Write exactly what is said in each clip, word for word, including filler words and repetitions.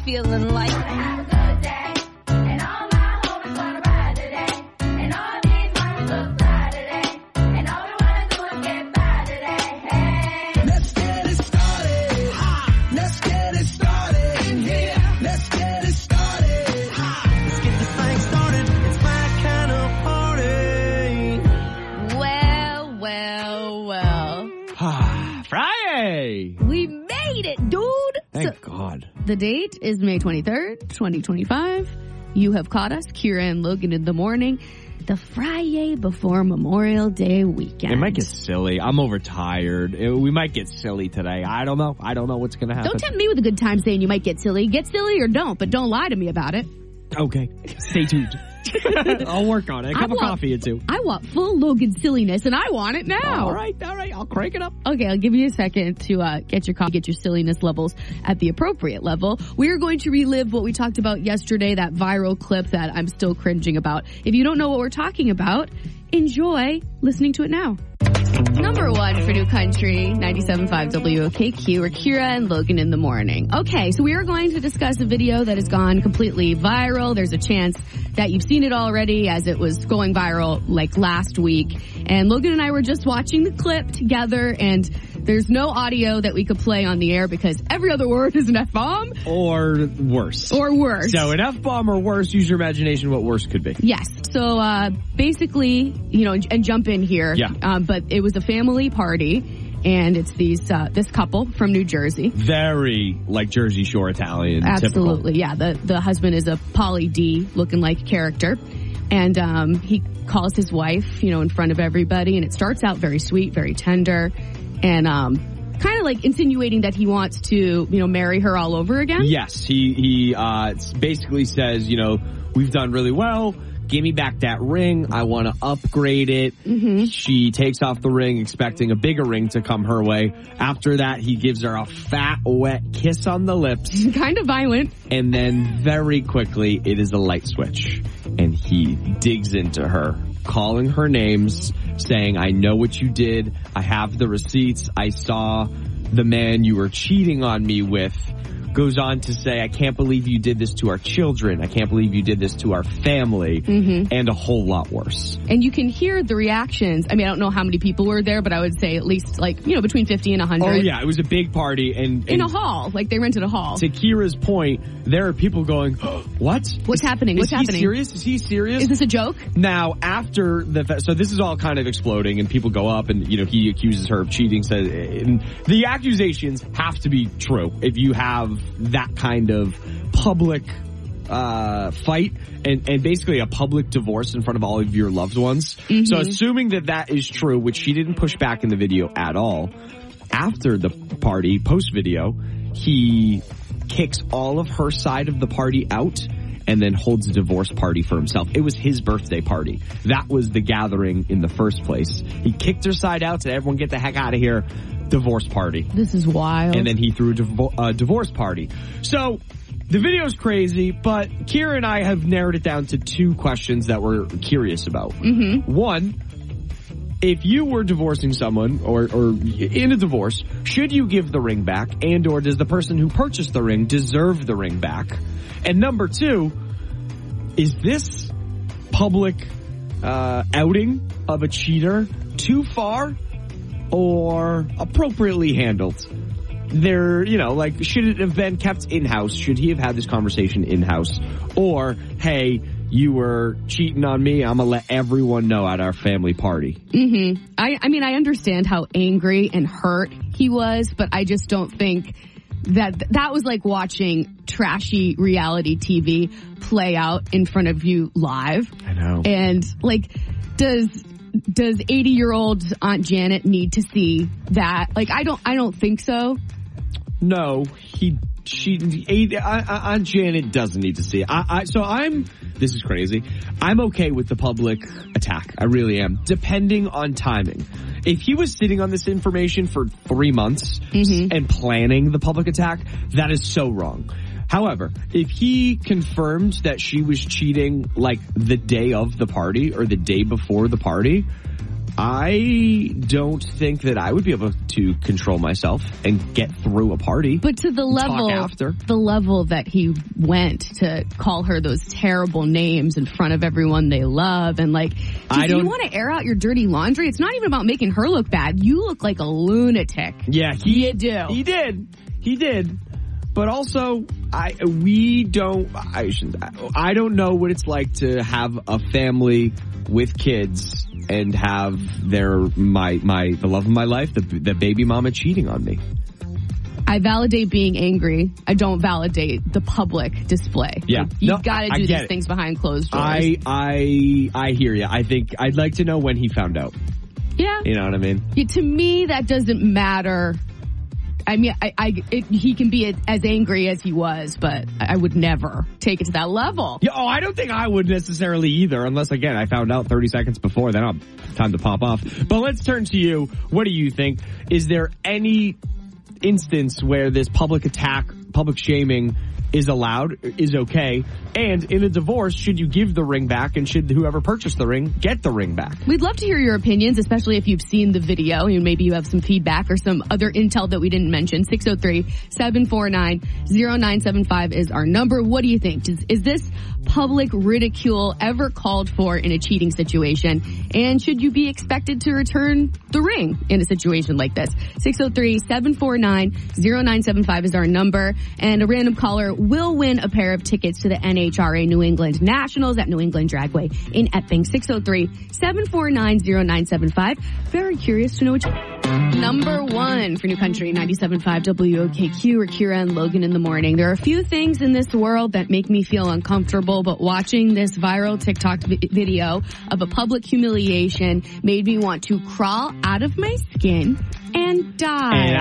feeling like have a good day. And all my homies wanna ride today. And all these mamas look fly today. And all we wanna do is get by today. Hey. Let's get it started. Ha. Let's get it started. In here. Let's get it started. Ha. Let's get this thing started. It's my kind of party. Well, well, well. Friday! We made it, dude! Thank So, God. the date is May twenty-third, twenty twenty-five. You have caught us, Kira and Logan, in the morning. The Friday before Memorial Day weekend. It might get silly. I'm overtired. It- we might get silly today. I don't know. I don't know what's going to happen. Don't tempt me with a good time saying you might get silly. Get silly or don't, but don't lie to me about it. Okay. Stay tuned. I'll work on it. A I cup of want- coffee or two. I want full Logan silliness, and I want it now. All right. All right. I'll crank it up. Okay, I'll give you a second to uh, get your coffee, get your silliness levels at the appropriate level. We are going to relive what we talked about yesterday, that viral clip that I'm still cringing about. If you don't know what we're talking about, enjoy listening to it now. Number one for New Country, ninety-seven point five W O K Q, or Kira and Logan in the morning. Okay, so we are going to discuss a video that has gone completely viral. There's a chance that you've seen it already, as it was going viral like last week. And Logan and I were just watching the clip together, and there's no audio that we could play on the air because every other word is an F-bomb. Or worse. Or worse. So an F-bomb or worse, use your imagination what worse could be. Yes. So uh, basically, you know, and jump in here. Yeah. Um, but it was a family party, and it's these uh, this couple from New Jersey. Very like Jersey Shore Italian. Absolutely, yeah. The the husband is a Pauly D looking like character, and um, he calls his wife, you know, in front of everybody, and it starts out very sweet, very tender, and um, kind of like insinuating that he wants to, you know, marry her all over again. Yes, he he uh, basically says, you know, we've done really well. Give me back that ring. I want to upgrade it. Mm-hmm. She takes off the ring, expecting a bigger ring to come her way. After that, he gives her a fat, wet kiss on the lips. Kind of violent. And then very quickly, it is a light switch. And he digs into her, calling her names, saying, I know what you did. I have the receipts. I saw the man you were cheating on me with. Goes on to say, I can't believe you did this to our children. I can't believe you did this to our family. Mm-hmm. And a whole lot worse. And you can hear the reactions. I mean, I don't know how many people were there, but I would say at least like, you know, between fifty and one hundred. Oh, yeah. It was a big party. And, and in a hall. Like they rented a hall. to Kira's point, there are people going, oh, what? What's is, happening? What's is happening? Is he serious? Is he serious? Is this a joke? Now, after the, fe- so this is all kind of exploding and people go up and, you know, he accuses her of cheating. Says, and the accusations have to be true if you have that kind of public, uh, fight and, and basically a public divorce in front of all of your loved ones. Mm-hmm. So assuming that that is true, which she didn't push back in the video at all, after the party, post video, he kicks all of her side of the party out and then holds a divorce party for himself. It was his birthday party. That was the gathering in the first place. He kicked her side out, said, everyone get the heck out of here. Divorce party. This is wild. And then he threw a divo- uh, divorce party. So the video's crazy, but Kira and I have narrowed it down to two questions that we're curious about. Mm-hmm. One, if you were divorcing someone or, or in a divorce, should you give the ring back? And or does the person who purchased the ring deserve the ring back? And number two, is this public uh, outing of a cheater too far or appropriately handled? There, you know, like, should it have been kept in-house? Should he have had this conversation in-house? Or, hey, you were cheating on me, I'm gonna let everyone know at our family party. Mm-hmm. I, I mean, I understand how angry and hurt he was, but I just don't think that that was like watching trashy reality T V play out in front of you live. I know. And, like, does... Does eighty-year-old Aunt Janet need to see that? Like, I don't, I don't think so. No, he, she, Aunt Janet doesn't need to see it. I, I, so I'm, this is crazy. I'm okay with the public attack. I really am. Depending on timing. If he was sitting on this information for three months mm-hmm. and planning the public attack, that is so wrong. However, if he confirmed that she was cheating like the day of the party or the day before the party, I don't think that I would be able to control myself and get through a party. But to the level, after. the level that he went to call her those terrible names in front of everyone they love, and like, I do you don't- want to air out your dirty laundry? It's not even about making her look bad. You look like a lunatic. Yeah, he You do. He did. He did. But also, I we don't. I shouldn't. I don't know what it's like to have a family with kids and have their my my the love of my life, the the baby mama cheating on me. I validate being angry. I don't validate the public display. Yeah. Like, you've No, got to I- I do get these it. things behind closed doors. I I I hear you. I think I'd like to know when he found out. yeah. You know what I mean? Yeah, to me, that doesn't matter. I mean, I, I it, he can be as angry as he was, but I would never take it to that level. Yeah, oh, I don't think I would necessarily either, unless, again, I found out thirty seconds before, then I'll time to pop off. But let's turn to you. What do you think? Is there any instance where this public attack, public shaming is allowed, is okay? And in a divorce, should you give the ring back, and should whoever purchased the ring get the ring back? We'd love to hear your opinions, especially if you've seen the video and maybe you have some feedback or some other intel that we didn't mention. six oh three, seven four nine, oh nine seven five is our number. What do you think? Is, is this public ridicule ever called for in a cheating situation? And should you be expected to return the ring in a situation like this? six oh three, seven four nine, oh nine seven five is our number. And a random caller will win a pair of tickets to the N H R A New England Nationals at New England Dragway in Epping. six oh three, seven four nine, oh nine seven five. Very curious to know which number one for New Country ninety-seven point five W O K Q or Kira and Logan in the morning. There are a few things in this world that make me feel uncomfortable, but watching this viral TikTok vi- video of a public humiliation made me want to crawl out of my skin and die. And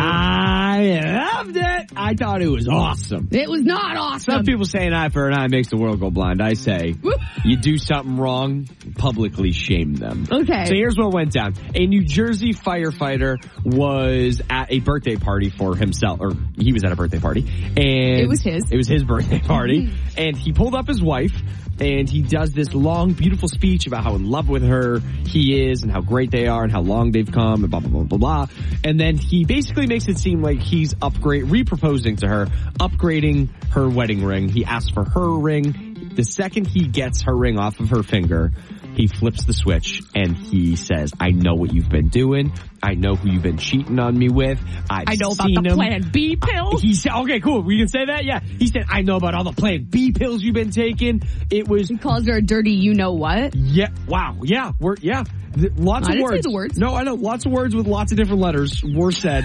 I loved it. I thought it was awesome. It was not awesome. Some people say an eye for an eye makes the world go blind. I say you do something wrong, publicly shame them. Okay. So here's what went down. A New Jersey firefighter was at a birthday party for himself, or he was at a birthday party. And It was his. It was his birthday party. And he pulled up his wife, and he does this long, beautiful speech about how in love with her he is and how great they are and how long they've come and blah, blah, blah, blah, blah. And then he basically makes it seem like he's upgrade, re-proposing to her, upgrading her wedding ring. He asks for her ring. The second he gets her ring off of her finger, he flips the switch and he says, I know what you've been doing. I know who you've been cheating on me with. I've I know about seen the him. Plan B pills. He said, okay, cool. We can say that? Yeah. He said, I know about all the Plan B pills you've been taking. It was, He calls her a dirty you know what. yeah, wow, yeah, we're, yeah. Th- Lots I of didn't say words. the words. No, I know. Lots of words with lots of different letters were said.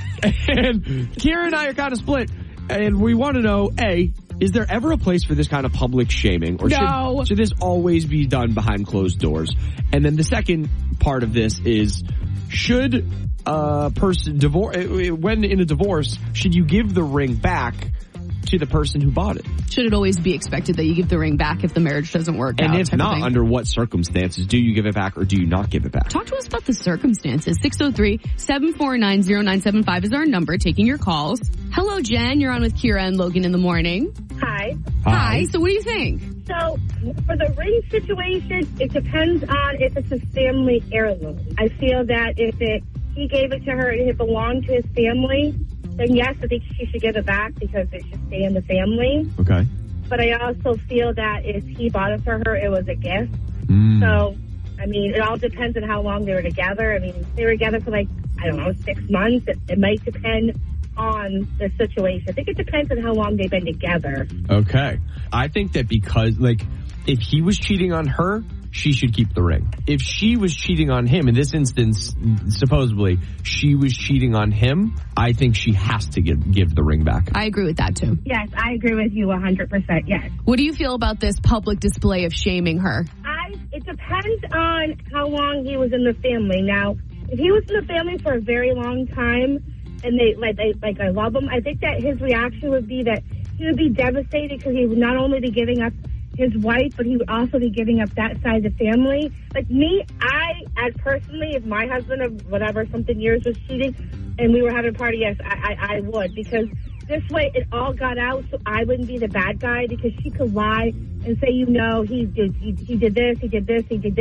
And Kira and I are kind of split. And we want to know, A, is there ever a place for this kind of public shaming? Or No. should, should this always be done behind closed doors? And then the second part of this is, should a person divorce, when in a divorce, should you give the ring back to the person who bought it? Should it always be expected that you give the ring back if the marriage doesn't work And out? if type of not, thing? under what circumstances do you give it back or do you not give it back? Talk to us about the circumstances. six oh three, seven four nine, oh nine seven five is our number, taking your calls. Hello, Jen. You're on with Kira and Logan in the morning. Hi. Hi. So what do you think? So, for the ring situation, it depends on if it's a family heirloom. I feel that if it he gave it to her and it belonged to his family, then yes, I think she should give it back because it should stay in the family. Okay. But I also feel that if he bought it for her, it was a gift. Mm. So, I mean, it all depends on how long they were together. I mean, they were together for like, I don't know, six months. It, it might depend on the situation. I think it depends on how long they've been together. Okay. I think that because, like, if he was cheating on her, she should keep the ring. If she was cheating on him, in this instance, supposedly, she was cheating on him, I think she has to give, give the ring back. I agree with that too. Yes, I agree with you one hundred percent, yes. What do you feel about this public display of shaming her? I, it depends on how long he was in the family. Now, if he was in the family for a very long time, and they like, they, like I love him, I think that his reaction would be that he would be devastated because he would not only be giving up his wife, but he would also be giving up that side of the family. Like me, I, as personally, if my husband of whatever, something years was cheating, and we were having a party, yes, I, I, I would, because this way it all got out, so I wouldn't be the bad guy, because she could lie and say, you know, he did, he, he did this, he did this, he did this.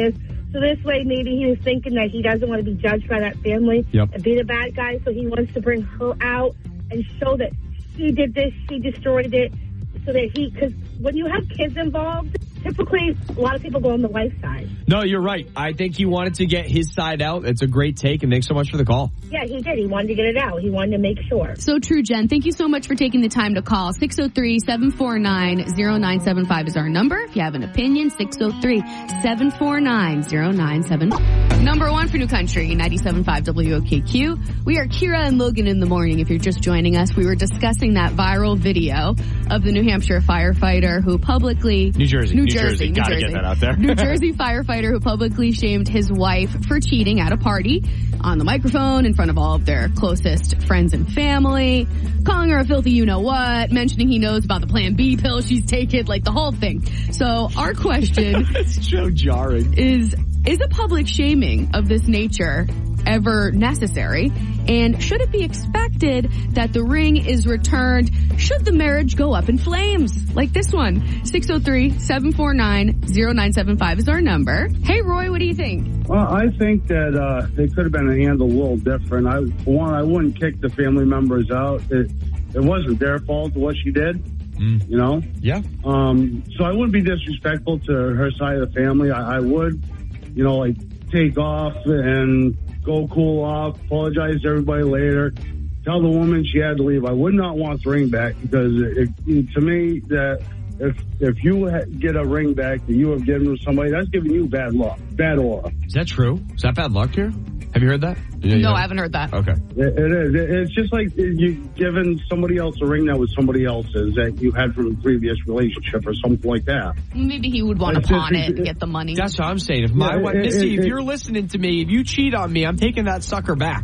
So this way, maybe he was thinking that he doesn't want to be judged by that family Yep. and be the bad guy. So he wants to bring her out and show that she did this, she destroyed it, so that he, because when you have kids involved, typically a lot of people go on the wife side. No, you're right. I think he wanted to get his side out. It's a great take, and thanks so much for the call. Yeah, he did. He wanted to get it out. He wanted to make sure. So true, Jen. Thank you so much for taking the time to call. six oh three, seven four nine, oh nine seven five is our number. If you have an opinion, six oh three, seven four nine, oh nine seven five. Number one for New Country, ninety-seven point five W O K Q. We are Kira and Logan in the morning. If you're just joining us, we were discussing that viral video of the New Hampshire firefighter who publicly... New Jersey. New, New Jersey. Jersey. New Gotta Jersey. get that out there. New Jersey firefighter who publicly shamed his wife for cheating at a party on the microphone in front of all of their closest friends and family, calling her a filthy you-know-what, mentioning he knows about the Plan B pill she's taken, like the whole thing. So our question It's so jarring. is, is a public shaming of this nature ever necessary? And should it be expected that the ring is returned should the marriage go up in flames? Like this one. six oh three, seven four nine, oh nine seven five is our number. Hey, Roy, what do you think? Well, I think that uh, they could have been handled a little different. I, for one, I wouldn't kick the family members out. It, it wasn't their fault what she did, Mm. you know? Yeah. Um, so I wouldn't be disrespectful to her side of the family. I, I would, you know, like take off and go cool off, apologize to everybody later, tell the woman she had to leave. I would not want the ring back because it, it, to me, that if if you ha- get a ring back that you have given to somebody, that's giving you bad luck, bad aura. Is that true? Is that bad luck here? Have you heard that? Yeah, No, yeah. I haven't heard that. Okay. It, it is. It- It's just like you giving somebody else a ring that was somebody else's that you had from a previous relationship or something like that. Maybe he would want to It's just- pawn it and it- get the money. That's what I'm saying. If my Yeah, wife, it- Missy, it- if it- you're listening to me, if you cheat on me, I'm taking that sucker back.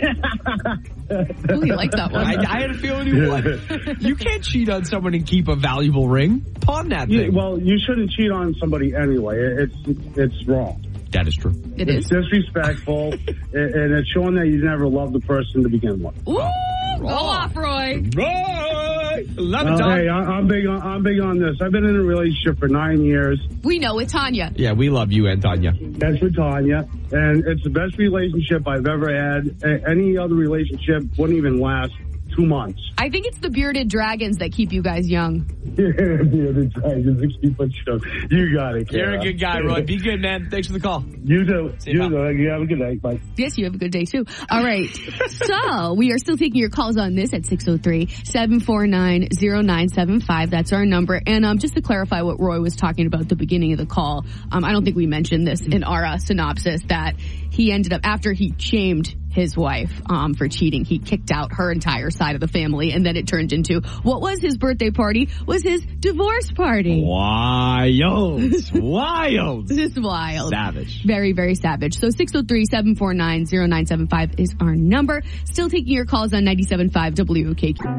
Ooh, you like that one. I, I had a feeling you would. You can't cheat on someone and keep a valuable ring. Pawn that You, thing. well, you shouldn't cheat on somebody anyway. It's it's wrong. That is true. It It's is. disrespectful, and and it's showing that you never loved the person to begin with. Ooh, go off, Roy. Right. Love it, Uh, Tom. hey, I, I'm big on I'm big on this. I've been in a relationship for nine years. We know with Tanya. Yeah, we love you, Antonia. That's with Tanya, and it's the best relationship I've ever had. A- any other relationship wouldn't even last two months. I think it's the bearded dragons that keep you guys young. The Tigers, sixty foot show. You got it, You're a Kara. good guy, Roy. Be good, man. Thanks for the call. You do. See you, You pal. do. You have a good night. Bye. Yes, you have a good day too. All right. So we are still taking your calls on this at six oh three, seven four nine, oh nine seven five. That's our number. And um, just to clarify what Roy was talking about at the beginning of the call, um, I don't think we mentioned this in our uh, synopsis that he ended up, after he shamed his wife um, for cheating, he kicked out her entire side of the family, and then it turned into what was his birthday party was his divorce party. Wild. Wild. This is wild. Savage. Very, very savage. So six oh three, seven four nine, oh nine seven five is our number. Still taking your calls on ninety-seven point five W O K Q.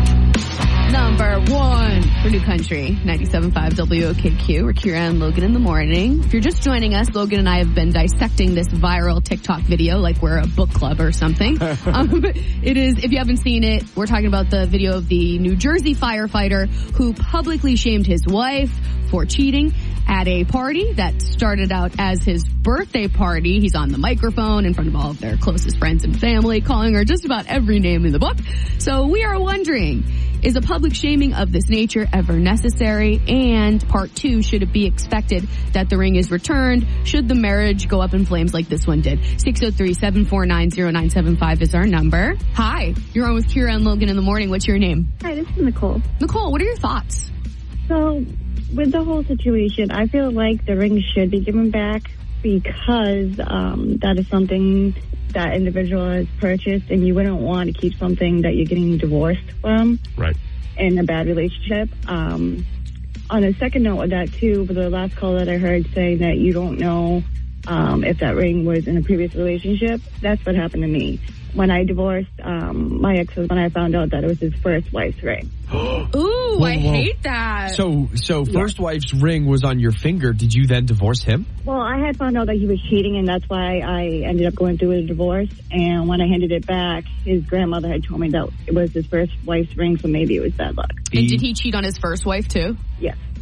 Number one for New Country, ninety-seven point five W O K Q. We're Kira and Logan in the morning. If you're just joining us, Logan and I have been dissecting this viral TikTok video like we're a book club or something. um, it is, if you haven't seen it, we're talking about the video of the New Jersey firefighter who publicly shamed his wife for cheating at a party that started out as his birthday party. He's on the microphone in front of all of their closest friends and family, calling her just about every name in the book. So we are wondering, is a public shaming of this nature ever necessary? And part two, should it be expected that the ring is returned? Should the marriage go up in flames like this one did? six oh three, seven four nine, oh nine seven five is our number. Hi, you're on with Kira and Logan in the morning. What's your name? Hi, this is Nicole. Nicole, what are your thoughts? So, with the whole situation, I feel like the ring should be given back because um, that is something that individual has purchased, and you wouldn't want to keep something that you're getting divorced from Right. in a bad relationship. Um, on a second note of that, too, for the last call that I heard saying that you don't know um, if that ring was in a previous relationship, that's what happened to me. When I divorced um, my ex-husband, I found out that it was his first wife's ring. Ooh, I whoa. hate that. So, so first wife's ring was on your finger. Did you then divorce him? Well, I had found out that he was cheating, and that's why I ended up going through with a divorce. And when I handed it back, his grandmother had told me that it was his first wife's ring, so maybe it was bad luck. And did he cheat on his first wife too? Yes.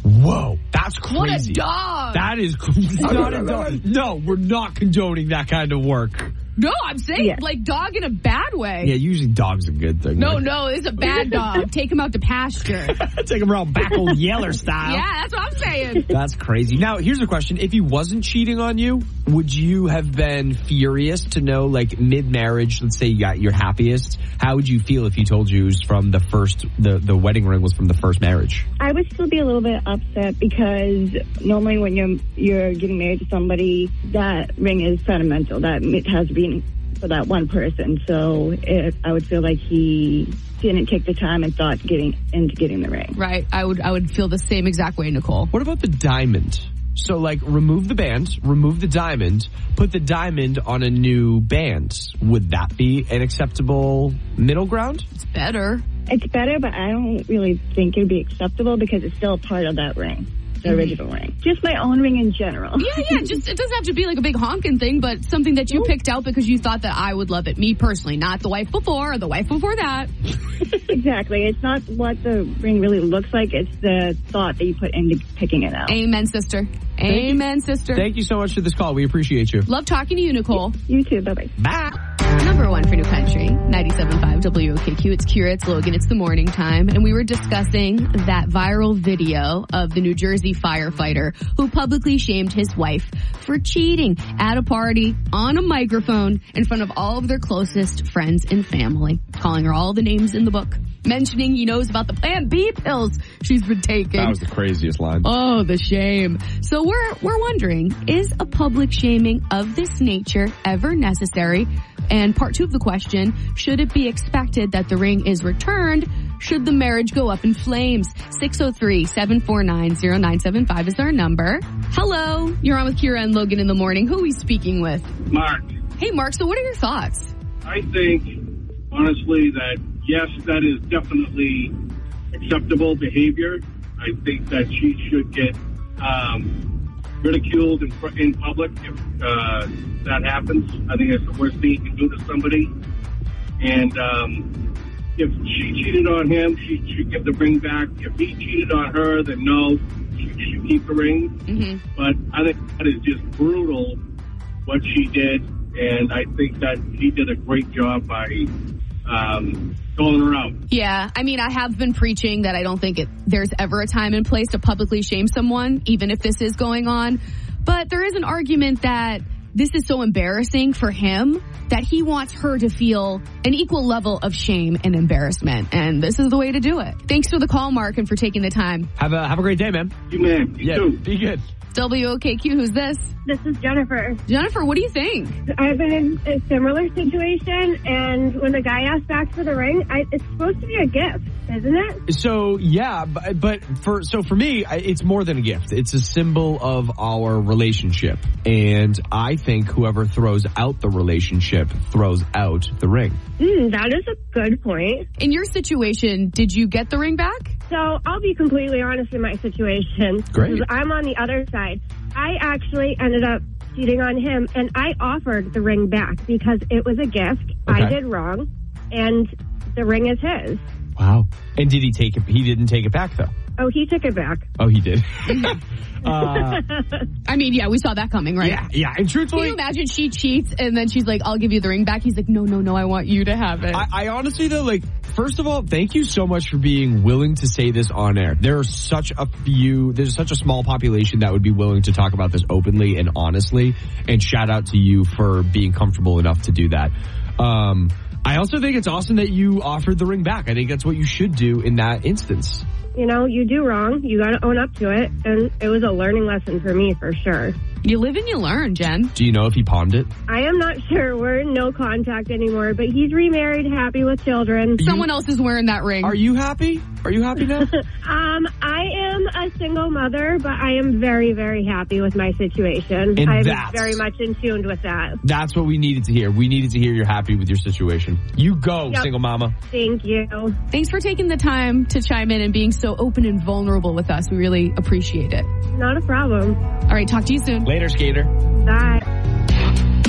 Whoa, that's What crazy. a dog. That is not a dog. No, we're not condoning that kind of work. No, I'm saying Yeah. like dog in a bad way. Yeah, usually dog's a good thing. No, right? no, it's a bad dog. Take him out to pasture. Take him around back old Yeller style. Yeah, that's what I'm saying. That's crazy. Now, here's a question. If he wasn't cheating on you, would you have been furious to know, like, mid-marriage, let's say you got your happiest, how would you feel if he told you it was from the first, the, the wedding ring was from the first marriage? I would still be a little bit upset because normally when you're you're getting married to somebody, that ring is sentimental. That it has been for that one person. So it, I would feel like he didn't take the time and thought getting into getting the ring. Right. I would I would feel the same exact way, Nicole. What about the diamond? So, like, remove the band, remove the diamond, put the diamond on a new band. Would that be an acceptable middle ground? It's better. It's better, but I don't really think it would be acceptable because it's still a part of that ring, the Mm-hmm. original ring. Just my own ring in general. Yeah, yeah. Just it doesn't have to be like a big honking thing, but something that you picked out because you thought that I would love it. Me personally, not the wife before or the wife before that. Exactly. It's not what the ring really looks like. It's the thought that you put into picking it out. Amen, sister. Amen, sister. Thank you so much for this call. We appreciate you. Love talking to you, Nicole. You too. Bye-bye. Bye. Number one for New Country, ninety-seven point five W O K Q. It's Kira, it's Logan, it's the morning time. And we were discussing that viral video of the New Jersey firefighter who publicly shamed his wife for cheating at a party on a microphone in front of all of their closest friends and family, calling her all the names in the book, mentioning he knows about the Plan B pills she's been taking. That was the craziest line. Oh, the shame. So we're we're wondering, is a public shaming of this nature ever necessary? And part two of the question, should it be expected that the ring is returned? Should the marriage go up in flames? six oh three, seven four nine, oh nine seven five is our number. Hello, you're on with Kira and Logan in the morning. Who are we speaking with? Mark, Hey, Mark, so what are your thoughts? I think, honestly, that yes, that is definitely acceptable behavior. I think that she should get um, ridiculed in, fr- in public if uh, that happens. I think that's the worst thing you can do to somebody. And um, if she cheated on him, she should give the ring back. If he cheated on her, then no, she should keep the ring. Mm-hmm. But I think that is just brutal what she did, and I think that he did a great job by um, calling her out. Yeah, I mean, I have been preaching that I don't think it, there's ever a time and place to publicly shame someone, even if this is going on. But there is an argument that this is so embarrassing for him that he wants her to feel an equal level of shame and embarrassment. And this is the way to do it. Thanks for the call, Mark, and for taking the time. Have a have a great day, man. You man, you Yeah, too. be good. W O K Q, who's this? This is Jennifer. Jennifer, what do you think? I've been in a similar situation, and when the guy asked back for the ring, I, it's supposed to be a gift, isn't it? So yeah, but, but for so for me, I- it's more than a gift. It's a symbol of our relationship, and I think whoever throws out the relationship throws out the ring. Mm, that is a good point. In your situation, did you get the ring back? So I'll be completely honest in my situation. Great. 'Cause I'm on the other side. I actually ended up cheating on him, and I offered the ring back because it was a gift. Okay. I did wrong, and the ring is his. Wow. And did he take it? He didn't take it back though. Oh, he took it back. Oh, he did. uh, I mean, yeah, we saw that coming, right? yeah, yeah. And Can truthfully, you imagine she cheats and then she's like, I'll give you the ring back? He's like, no, no, no, I want you to have it. I, I honestly though, like, first of all, thank you so much for being willing to say this on air. There are such a few, there's such a small population that would be willing to talk about this openly and honestly. And shout out to you for being comfortable enough to do that. Um, I also think it's awesome that you offered the ring back. I think that's what you should do in that instance. You know, you do wrong. You got to own up to it. And it was a learning lesson for me, for sure. You live and you learn, Jen. Do you know if he pawned it? I am not sure. We're in no contact anymore, but he's remarried, happy with children. Someone else is wearing that ring. Are you happy? Are you happy now? Um, I am a single mother, but I am very, very happy with my situation. And I'm that's- very much in tune with that. That's what we needed to hear. We needed to hear you're happy with your situation. You go, Yep. single mama. Thank you. Thanks for taking the time to chime in and being so open and vulnerable with us. We really appreciate it. Not a problem. All right, talk to you soon. Later, skater. Bye.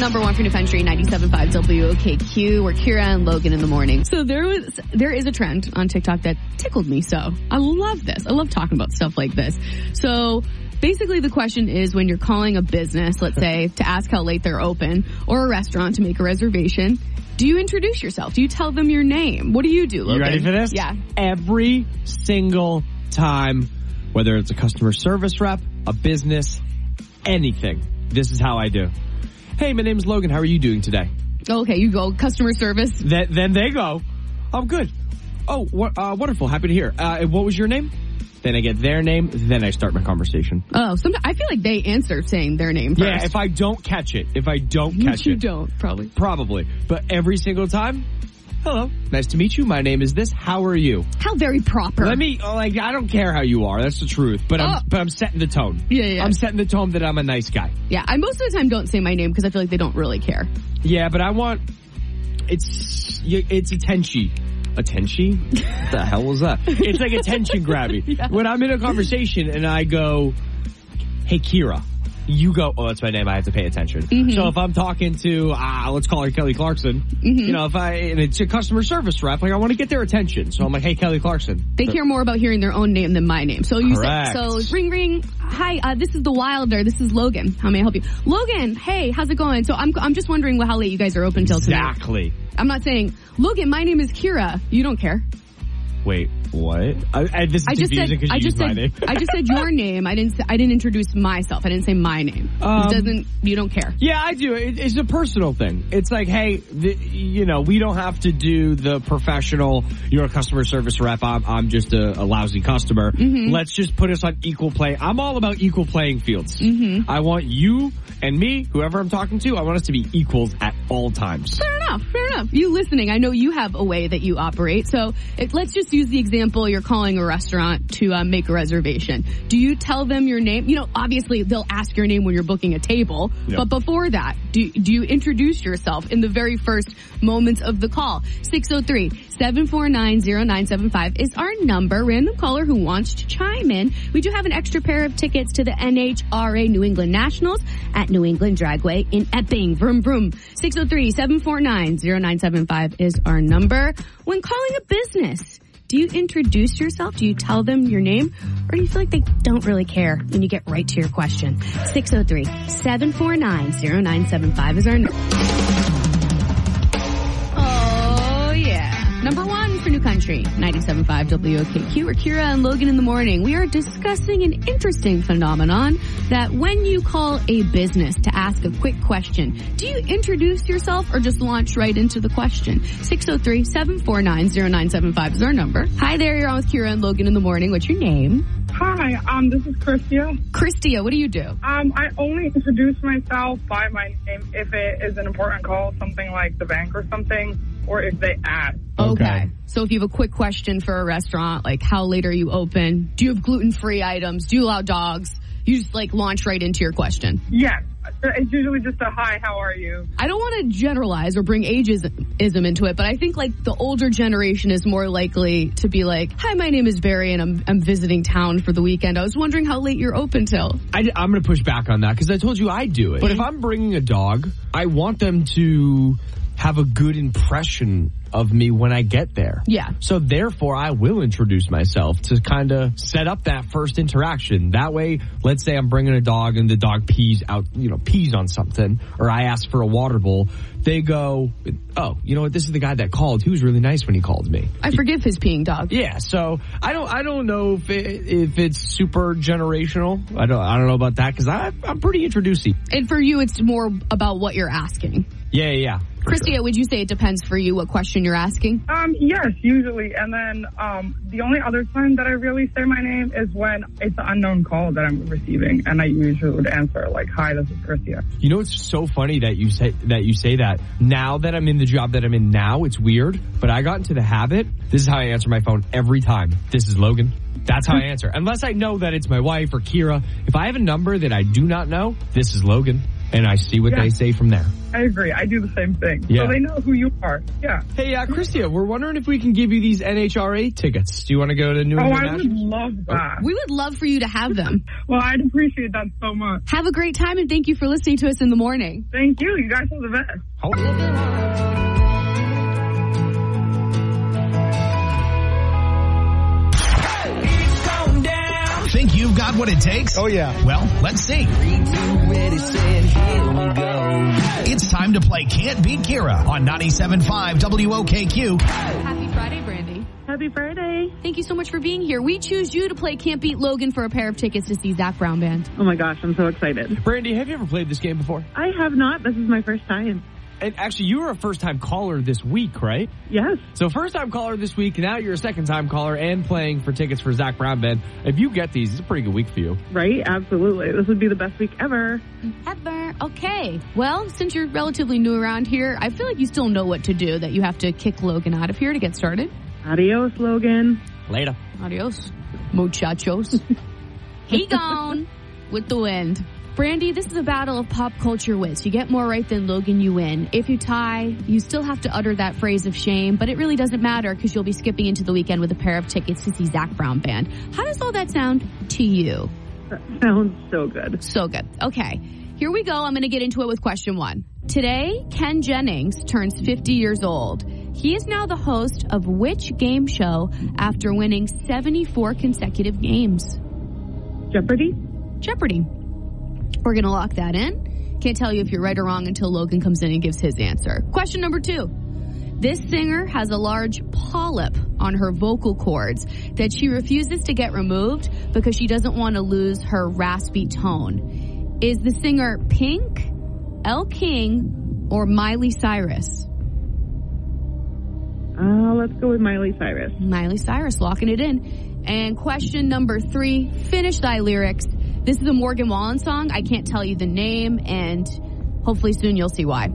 Number one for New Country, ninety-seven point five W O K Q. We're Kira and Logan in the morning. So there was, there is a trend on TikTok that tickled me. So I love this. I love talking about stuff like this. So basically the question is, when you're calling a business, let's say to ask how late they're open, or a restaurant to make a reservation, do you introduce yourself? Do you tell them your name? What do you do, Logan? You ready for this? Yeah. Every single time, whether it's a customer service rep, a business, anything, this is how I do. Hey, my name's Logan. How are you doing today? Okay, you go customer service. Then, then they go, I'm good. Oh, what, uh, wonderful. Happy to hear. Uh, what was your name? Then I get their name. Then I start my conversation. Oh, sometimes I feel like they answer saying their name first. Yeah, if I don't catch it, if I don't catch you it. don't, probably. Probably. But every single time, hello, nice to meet you. My name is this. How are you? How very proper. Let me, like, I don't care how you are. That's the truth. But I'm, Oh. but I'm setting the tone. Yeah, yeah. I'm setting the tone that I'm a nice guy. Yeah, I most of the time don't say my name because I feel like they don't really care. Yeah, but I want, it's, it's attention. Attention? What the hell was that? It's like attention grabbing. Yeah. When I'm in a conversation and I go, hey, Kira, you go, oh, that's my name, I have to pay attention. Mm-hmm. So if I'm talking to, ah, let's call her Kelly Clarkson, Mm-hmm. you know, if I, and it's a customer service rep, like I want to get their attention. So I'm like, hey, Kelly Clarkson. They care more about hearing their own name than my name. So you Correct. say, so ring ring, hi, uh, this is the Wilder, this is Logan. How may I help you? Logan, hey, how's it going? So I'm I'm just wondering how late you guys are open till tonight. Exactly. I'm not saying, Logan, my name is Kira. You don't care. Wait, what? I, I, this is I just said, confusing because you I just used my said, name. I just said your name. I didn't, say, I didn't introduce myself. I didn't say my name. Um, it doesn't, you don't care. Yeah, I do. It, it's a personal thing. It's like, hey, the, you know, we don't have to do the professional, you're a customer service rep, I'm, I'm just a, a lousy customer. Mm-hmm. Let's just put us on equal play. I'm all about equal playing fields. Mm-hmm. I want you and me, whoever I'm talking to, I want us to be equals at all times. Fair enough, fair enough. You listening, I know you have a way that you operate. So it, let's just use the example, you're calling a restaurant to uh, make a reservation. Do you tell them your name? You know, obviously they'll ask your name when you're booking a table. Yep. But before that, do, do you introduce yourself in the very first moments of the call? six oh three, seven four nine, oh nine seven five is our number. Random caller who wants to chime in. We do have an extra pair of tickets to the N H R A New England Nationals at New England Dragway in Epping. Vroom, vroom. six oh three, seven four nine, oh nine seven five is our number. When calling a business, do you introduce yourself? Do you tell them your name? Or do you feel like they don't really care when you get right to your question? six oh three, seven four nine, oh nine seven five is our number. Oh, yeah. Number one for New Country, ninety-seven point five W O K Q. We're Kira and Logan in the morning. We are discussing an interesting phenomenon that when you call a business to ask a quick question, do you introduce yourself or just launch right into the question? six oh three, seven four nine, oh nine seven five is our number. Hi there, you're on with Kira and Logan in the morning. What's your name? Hi, um, this is Christia. Christia, what do you do? Um, I only introduce myself by my name if it is an important call, something like the bank or something, or if they ask. Okay. So if you have a quick question for a restaurant, like how late are you open? Do you have gluten-free items? Do you allow dogs? You just like launch right into your question. Yes. It's usually just a hi, how are you? I don't want to generalize or bring ageism into it, but I think like the older generation is more likely to be like, hi, my name is Barry and I'm I'm visiting town for the weekend. I was wondering how late you're open till. I, I'm going to push back on that because I told you I do it. But if I'm bringing a dog, I want them to have a good impression of me when I get there. Yeah. So therefore, I will introduce myself to kind of set up that first interaction. That way, let's say I'm bringing a dog and the dog pees out, you know, pees on something, or I ask for a water bowl. They go, oh, you know what? This is the guy that called. He was really nice when he called me. I forgive his peeing dog. Yeah. So I don't, I don't know if it, if it's super generational. I don't, I don't know about that because I'm pretty introducing. And for you, it's more about what you're asking. Yeah, yeah, yeah. Christia, Sure. would you say it depends for you what question you're asking? Um, yes, usually. And then um, the only other time that I really say my name is when it's an unknown call that I'm receiving, and I usually would answer like, hi, this is Christia. You know, it's so funny that you say that you say that. Now that I'm in the job that I'm in now, it's weird, but I got into the habit. This is how I answer my phone every time. This is Logan. That's how I answer. Unless I know that it's my wife or Kira. If I have a number that I do not know, this is Logan. And I see what Yeah. they say from there. I agree. I do the same thing. Yeah. So they know who you are. Yeah. Hey, uh, Christia, we're wondering if we can give you these N H R A tickets. Do you want to go to New Oh, England I would Nationals? love that. We would love for you to have them. Well, I'd appreciate that so much. Have a great time and thank you for listening to us in the morning. Thank you. You guys are the best. Hold on. Think you've got what it takes? Oh, yeah. Well, let's see. It's time to play Can't Beat Kira on ninety-seven point five W O K Q. Happy Friday, Brandy. Happy Friday. Thank you so much for being here. We choose you to play Can't Beat Logan for a pair of tickets to see Zach Brown Band. Oh my gosh, I'm so excited. Brandy, have you ever played this game before? I have not. This is my first time. And actually, you were a first-time caller this week, right? Yes. So first-time caller this week, now you're a second-time caller and playing for tickets for Zach Brown Band. If you get these, it's a pretty good week for you. Right? Absolutely. This would be the best week ever. Ever. Okay. Well, since you're relatively new around here, I feel like you still know what to do, that you have to kick Logan out of here to get started. Adios, Logan. Later. Adios, muchachos. He gone with the wind. Brandy, this is a battle of pop culture wits. You get more right than Logan, you win. If you tie, you still have to utter that phrase of shame, but it really doesn't matter because you'll be skipping into the weekend with a pair of tickets to see Zach Brown Band. How does all that sound to you? That sounds so good. So good. Okay, here we go. I'm going to get into it with question one. Today, Ken Jennings turns fifty years old. He is now the host of which game show after winning seventy-four consecutive games? Jeopardy? Jeopardy. We're going to lock that in. Can't tell you if you're right or wrong until Logan comes in and gives his answer. Question number two. This singer has a large polyp on her vocal cords that she refuses to get removed because she doesn't want to lose her raspy tone. Is the singer Pink, Elle King, or Miley Cyrus? Uh, let's go with Miley Cyrus. Miley Cyrus, locking it in. And question number three, finish thy lyrics. This is a Morgan Wallen song. I can't tell you the name, and hopefully soon you'll see why.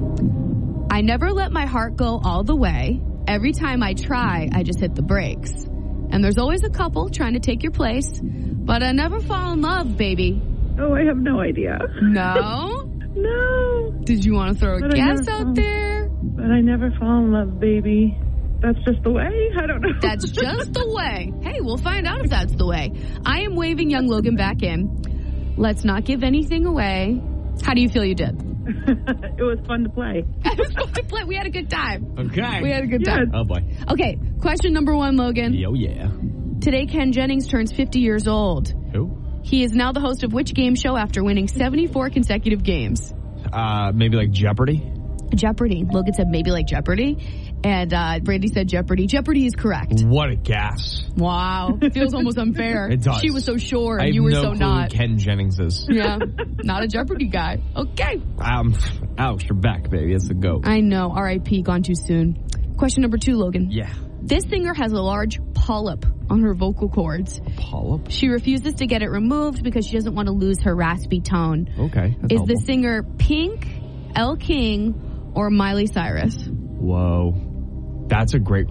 I never let my heart go all the way. Every time I try, I just hit the brakes. And there's always a couple trying to take your place, but I never fall in love, baby. Oh, I have no idea. No? No. Did you want to throw a But I guess never out fall- there? But I never fall in love, baby. That's just the way? I don't know. That's just the way. Hey, we'll find out if that's the way. I am waving young Logan back in. Let's not give anything away. How do you feel you did? It was fun to play. It was fun to play. We had a good time. Okay. We had a good time. Oh, boy. Okay, question number one, Logan. Yo, yeah. Today, Ken Jennings turns fifty years old. Who? He is now the host of which game show after winning seventy-four consecutive games? Uh, maybe like Jeopardy? Jeopardy. Logan said maybe like Jeopardy. And uh, Brandy said Jeopardy. Jeopardy is correct. What a gas. Wow. Feels almost unfair. It does. She was so sure I and have you were no so clue not. who Ken Jennings is. Yeah. Not a Jeopardy guy. Okay. Um, ouch, you're back, baby. It's the goat. I know. R I P Gone too soon. Question number two, Logan. Yeah. This singer has a large polyp on her vocal cords. Polyp? She refuses to get it removed because she doesn't want to lose her raspy tone. Okay. That's Is helpful. the singer Pink, Elle King, or Miley Cyrus? Whoa. That's a great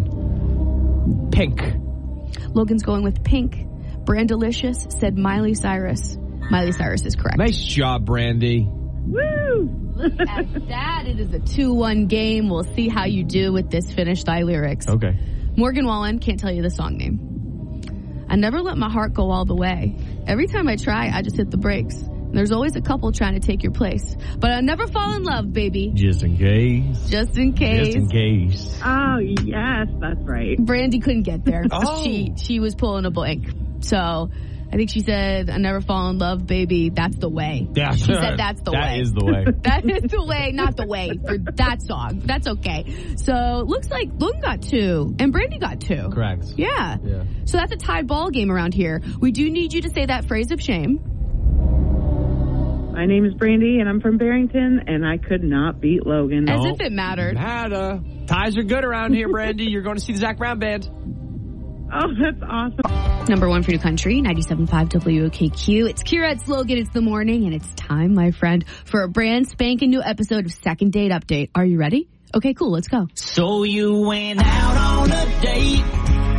question. Pink. Logan's going with Pink. Brandalicious said Miley Cyrus. Miley Cyrus is correct. Nice job, Brandy. Woo! Look at that. It is a two one game. We'll see how you do with this Finish Thy Lyrics. Okay. Morgan Wallen, can't tell you the song name. I never let my heart go all the way. Every time I try, I just hit the brakes. There's always a couple trying to take your place. But I never fall in love, baby. Just in case. Just in case. Just in case. Oh, yes, that's right. Brandy couldn't get there. Oh. She she was pulling a blank. So I think she said, I never fall in love, baby. That's the way. Yeah. She said that's the way. That is the way. That is the way, not the way for that song. That's okay. So looks like Logan got two and Brandy got two. Correct. Yeah. Yeah. So that's a tied ball game around here. We do need you to say that phrase of shame. My name is Brandy, and I'm from Barrington, and I could not beat Logan. As No. if it mattered. Nada. Ties are good around here, Brandy. You're going to see the Zach Brown Band. Oh, that's awesome. Number one for New Country, ninety-seven point five W O K Q. It's Kira, it's Logan, it's the morning, and it's time, my friend, for a brand spanking new episode of Second Date Update. Are you ready? Okay, cool, let's go. So you went out on a date, and it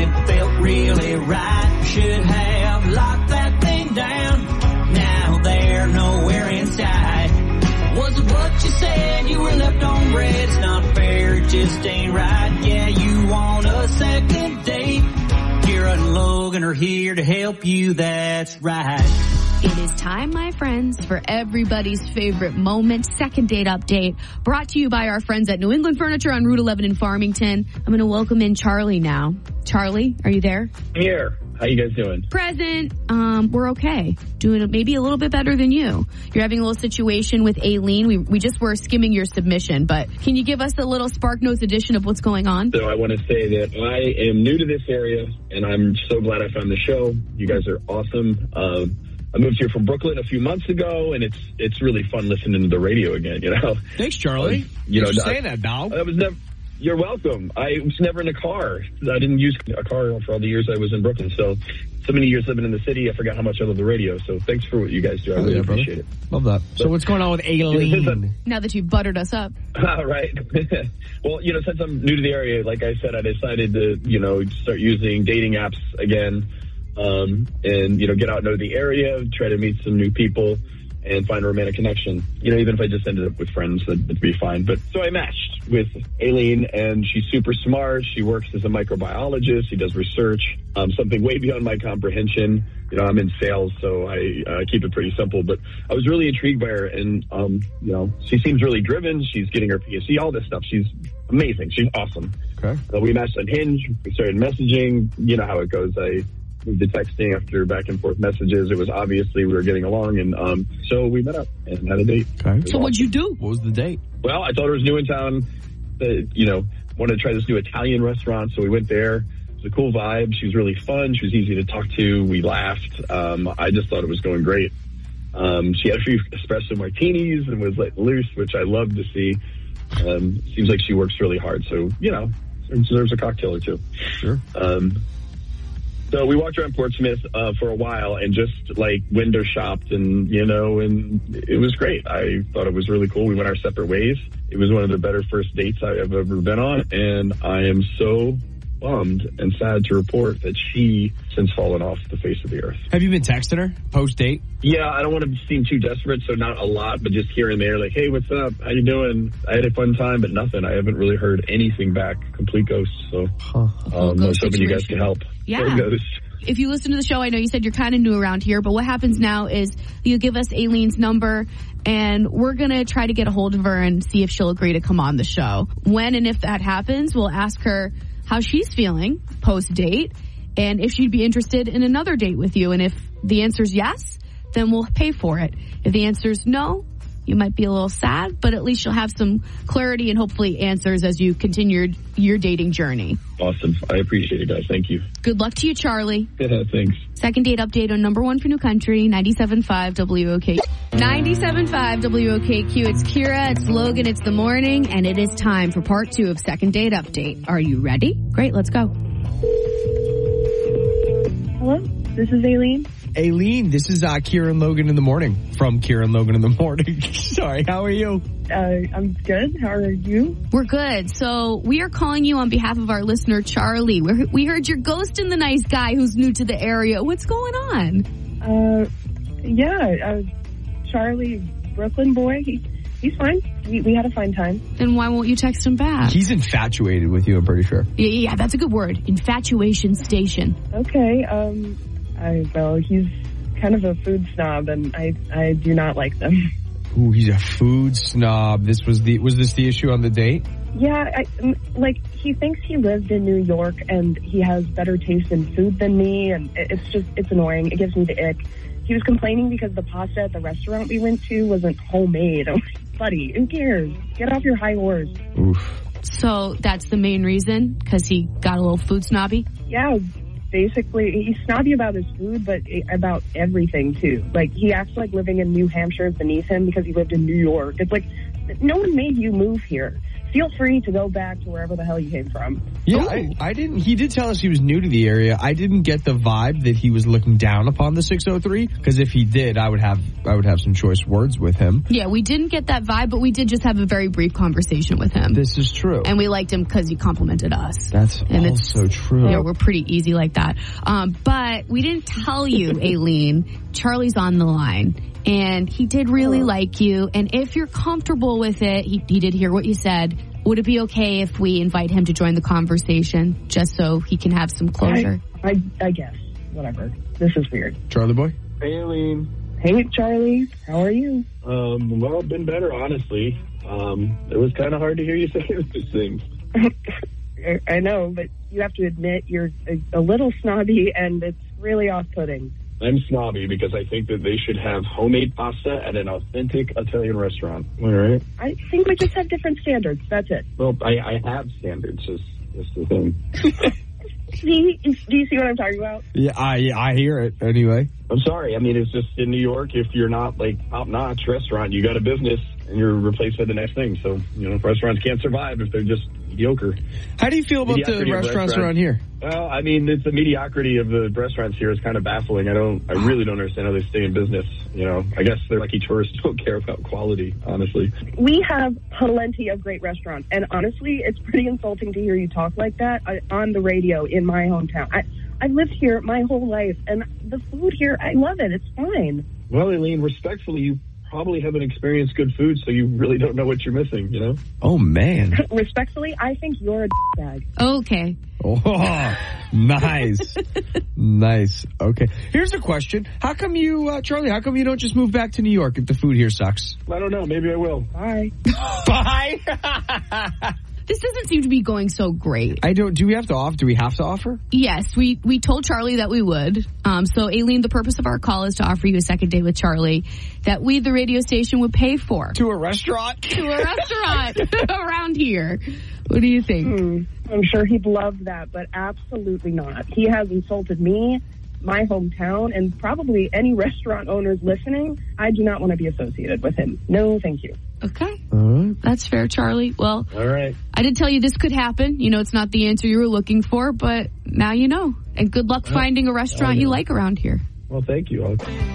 it felt really right. Should have locked that thing down. Now they're nowhere in sight. Was it what you said? You were left on red. It's not fair, it just ain't right. Yeah, you want a second date. Kira and Logan are here to help you, that's right. It is time, my friends, for everybody's favorite moment, second date update, brought to you by our friends at New England Furniture on Route eleven in Farmington. I'm going to welcome in Charlie now. Charlie, are you there? I'm here. How you guys doing? Present. Um, we're okay. Doing maybe a little bit better than you. You're having a little situation with Aileen. We we just were skimming your submission, but can you give us a little Spark Notes edition of what's going on? So I want to say that I am new to this area, and I'm so glad I found the show. You guys are awesome. Um, I moved here from Brooklyn a few months ago, and it's it's really fun listening to the radio again. You know. Thanks, Charlie. Uh, you know, Thanks for I, saying that, Dal. I was never. You're welcome. I was never in a car. I didn't use a car for all the years I was in Brooklyn. So, so many years living in the city, I forgot how much I love the radio. So, thanks for what you guys do. I really yeah, appreciate brother. it. Love that. So, so what's going on with Aileen? Now that you've buttered us up. All right. Well, you know, since I'm new to the area, like I said, I decided to, you know, start using dating apps again, um, and, you know, get out and know the area, try to meet some new people and find a romantic connection. You know, even if I just ended up with friends, that'd, that'd be fine. But so I matched with Aileen, and she's super smart. She works as a microbiologist. She does research, um, something way beyond my comprehension. You know, I'm in sales, so I uh, keep it pretty simple. But I was really intrigued by her, and, um, you know, she seems really driven. She's getting her P H D, all this stuff. She's amazing. She's awesome. Okay. So we matched on Hinge. We started messaging. You know how it goes. I moved to texting after back and forth messages. It was obviously we were getting along, and um, so we met up and had a date. Okay. So what'd you do? What was the date? Well, I told her it was new in town. That, you know, wanted to try this new Italian restaurant, so we went there. It was a cool vibe. She was really fun. She was easy to talk to. We laughed. Um, I just thought it was going great. Um, she had a few espresso martinis and was let loose, which I love to see. Um, seems like she works really hard, so you know, deserves a cocktail or two. Sure. Um, So we walked around Portsmouth uh, for a while and just like window shopped, and you know, and it was great. I thought it was really cool. We went our separate ways. It was one of the better first dates I've ever been on, and I am so bummed and sad to report that she since fallen off the face of the earth. Have you been texting her post date? Yeah, I don't want to seem too desperate, so not a lot, but just here and there, like, hey, what's up? How you doing? I had a fun time, but nothing. I haven't really heard anything back. Complete ghost. So Huh. um, I was hoping you guys could help. Yeah. Full ghost. If you listen to the show, I know you said you're kind of new around here, but what happens now is you give us Aileen's number, and we're going to try to get a hold of her and see if she'll agree to come on the show. When and if that happens, we'll ask her how she's feeling post-date and if she'd be interested in another date with you. And if the answer's yes, then we'll pay for it. If the answer's no, you might be a little sad, but at least you'll have some clarity and hopefully answers as you continue your, your dating journey. Awesome. I appreciate it, guys. Thank you. Good luck to you, Charlie. Yeah, thanks. Second date update on number one for New Country, ninety-seven point five W O K. ninety-seven point five W O K Q. It's Kira, it's Logan, it's the morning, and it is time for part two of Second Date Update. Are you ready? Great, let's go. Hello, this is Aileen. Aileen, this is uh, Kira and Logan in the morning from Kira and Logan in the morning. Sorry, how are you? Uh, I'm good. How are you? We're good. So we are calling you on behalf of our listener, Charlie. We're, we heard you're ghosting the nice guy who's new to the area. What's going on? Uh, yeah, uh, Charlie, Brooklyn boy. He, he's fine. We, we had a fine time. Then why won't you text him back? He's infatuated with you, I'm pretty sure. Yeah, yeah, that's a good word. Infatuation station. Okay. Um, I well, he's kind of a food snob, and I I do not like them. Ooh, he's a food snob. This was the was this the issue on the date? Yeah, I, like he thinks he lived in New York and he has better taste in food than me, and it's just it's annoying. It gives me the ick. He was complaining because the pasta at the restaurant we went to wasn't homemade. I'm like, buddy, who cares? Get off your high horse. Oof. So that's the main reason? Because he got a little food snobby? Yeah, basically, he's snobby about his food, but about everything, too. Like, he acts like living in New Hampshire is beneath him because he lived in New York. It's like, no one made you move here. feel free to go back to wherever the hell you came from. Yeah, I, I didn't. He did tell us he was new to the area. I didn't get the vibe that he was looking down upon the six oh three. Because if he did, I would have I would have some choice words with him. Yeah, we didn't get that vibe, but we did just have a very brief conversation with him. This is true, and we liked him because he complimented us. That's and also it's, true. Yeah, we're pretty easy like that. Um, but we didn't tell you, Aileen. Charlie's on the line. And he did really like you. And if you're comfortable with it, he, he did hear what you said. Would it be okay if we invite him to join the conversation just so he can have some closure? I, I, I guess. Whatever. This is weird. Charlie boy? Hey, Aileen. Hey, Charlie. How are you? Um, well, been better, honestly. Um, it was kind of hard to hear you say those things. I know, but you have to admit you're a, a little snobby, and it's really off-putting. I'm snobby because I think that they should have homemade pasta at an authentic Italian restaurant. All right. I think we just have different standards. That's it. Well, I, I have standards. Is is the thing. See, do you see what I'm talking about? Yeah, I I hear it anyway. I'm sorry. I mean, it's just in New York. If you're not like top-notch restaurant, you got a business, and you're replaced by the next thing. So you know, restaurants can't survive if they're just mediocre. How do you feel about the Mediocrity of restaurants around here? Well, I mean, it's the mediocrity of the restaurants here is kind of baffling. I don't, I really don't understand how they stay in business. You know, I guess they're lucky tourists don't care about quality, honestly. We have plenty of great restaurants, and honestly, it's pretty insulting to hear you talk like that uh, on the radio in my hometown. I, I've lived here my whole life, and the food here, I love it. It's fine. Well, Aileen, respectfully, you probably haven't experienced good food, so you really don't know what you're missing, you know? Oh, man. Respectfully, I think you're a bag. Okay. Oh, nice. Nice. Okay. Here's a question. How come you, uh, Charlie, how come you don't just move back to New York if the food here sucks? I don't know. Maybe I will. Bye. Bye. This doesn't seem to be going so great. I don't. Do we have to offer? Do we have to offer? Yes, we we told Charlie that we would. Um, so, Aileen, the purpose of our call is to offer you a second date with Charlie that we, the radio station, would pay for. To a restaurant? To a restaurant around here. What do you think? Hmm. I'm sure he'd love that, but absolutely not. He has insulted me, my hometown, and probably any restaurant owners listening. I do not want to be associated with him. No, thank you. Okay. All right. That's fair, Charlie. Well, all right. I did tell you this could happen. You know, it's not the answer you were looking for, but now you know. And good luck finding a restaurant you like around here. Well, thank you. I'll...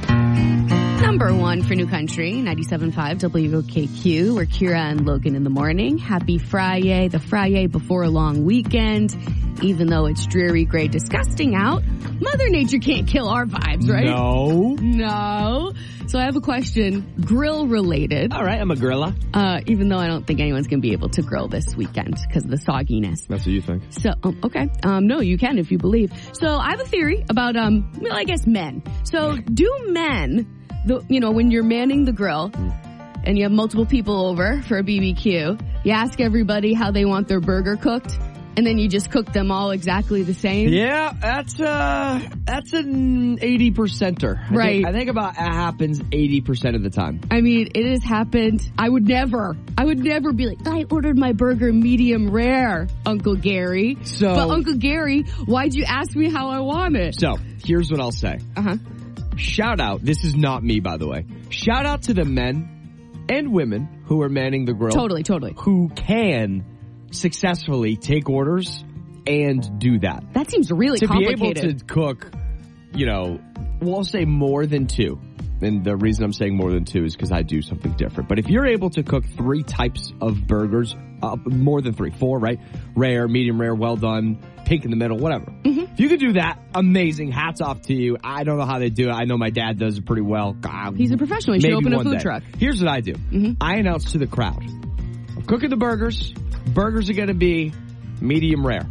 Number one for New Country, ninety-seven point five W O K Q. We're Kira and Logan in the morning. Happy Friday, the Friday before a long weekend. Even though it's dreary, gray, disgusting out, Mother Nature can't kill our vibes, right? No. No. So I have a question, grill related. All right, I'm a griller. Uh, even though I don't think anyone's going to be able to grill this weekend because of the sogginess. That's what you think. So, um, okay. Um, no, you can if you believe. So I have a theory about, um, well, I guess men. So do men, the, you know, when you're manning the grill and you have multiple people over for a B B Q, you ask everybody how they want their burger cooked? And then you just cook them all exactly the same? Yeah, that's uh that's an eighty percenter. I Right. Think, I think about it happens eighty percent of the time. I mean, it has happened. I would never, I would never be like, I ordered my burger medium rare, Uncle Gary. So, But Uncle Gary, why'd you ask me how I want it? So, here's what I'll say. Uh-huh. Shout out, this is not me, by the way. Shout out to the men and women who are manning the grill. Totally, totally. Who can successfully take orders and do that. That seems really to complicated. be able to cook, you know, we'll say more than two. And the reason I'm saying more than two is because I do something different. But if you're able to cook three types of burgers, uh, more than three, four, right? Rare, medium rare, well done, pink in the middle, whatever. Mm-hmm. If you can do that, amazing. Hats off to you. I don't know how they do it. I know my dad does it pretty well. God, He's a professional. He should maybe open a one food day. truck. Here's what I do. Mm-hmm. I announce to the crowd, I'm cooking the burgers. Burgers are going to be medium rare.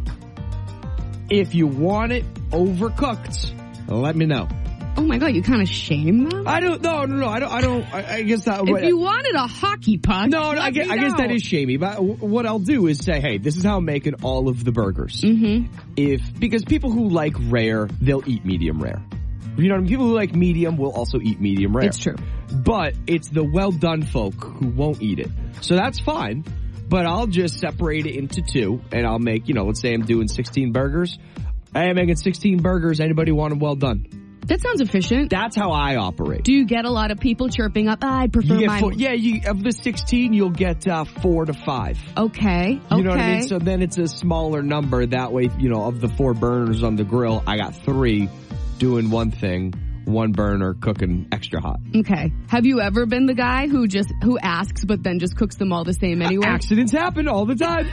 If you want it overcooked, let me know. Oh my God, you kind of shame them? I don't, no, no, no, I don't, I don't, I, I guess that. If what, you wanted a hockey puck, no, no I, let guess, me I guess know. that is shamey, but w- what I'll do is say, hey, this is how I'm making all of the burgers. Mm-hmm. If, because people who like rare, they'll eat medium rare. You know what I mean? People who like medium will also eat medium rare. It's true. But it's the well done folk who won't eat it. So that's fine. But I'll just separate it into two, and I'll make, you know, let's say I'm doing sixteen burgers. Hey, I'm making sixteen burgers. Anybody want them well done? That sounds efficient. That's how I operate. Do you get a lot of people chirping up, ah, I prefer You get mine? four, yeah, you, of the sixteen, you'll get uh, four to five. Okay, okay. You know what I mean? So then it's a smaller number. That way, you know, of the four burners on the grill, I got three doing one thing, one burner cooking extra hot. Okay. Have you ever been the guy who just, who asks but then just cooks them all the same anyway? Accidents happen all the time.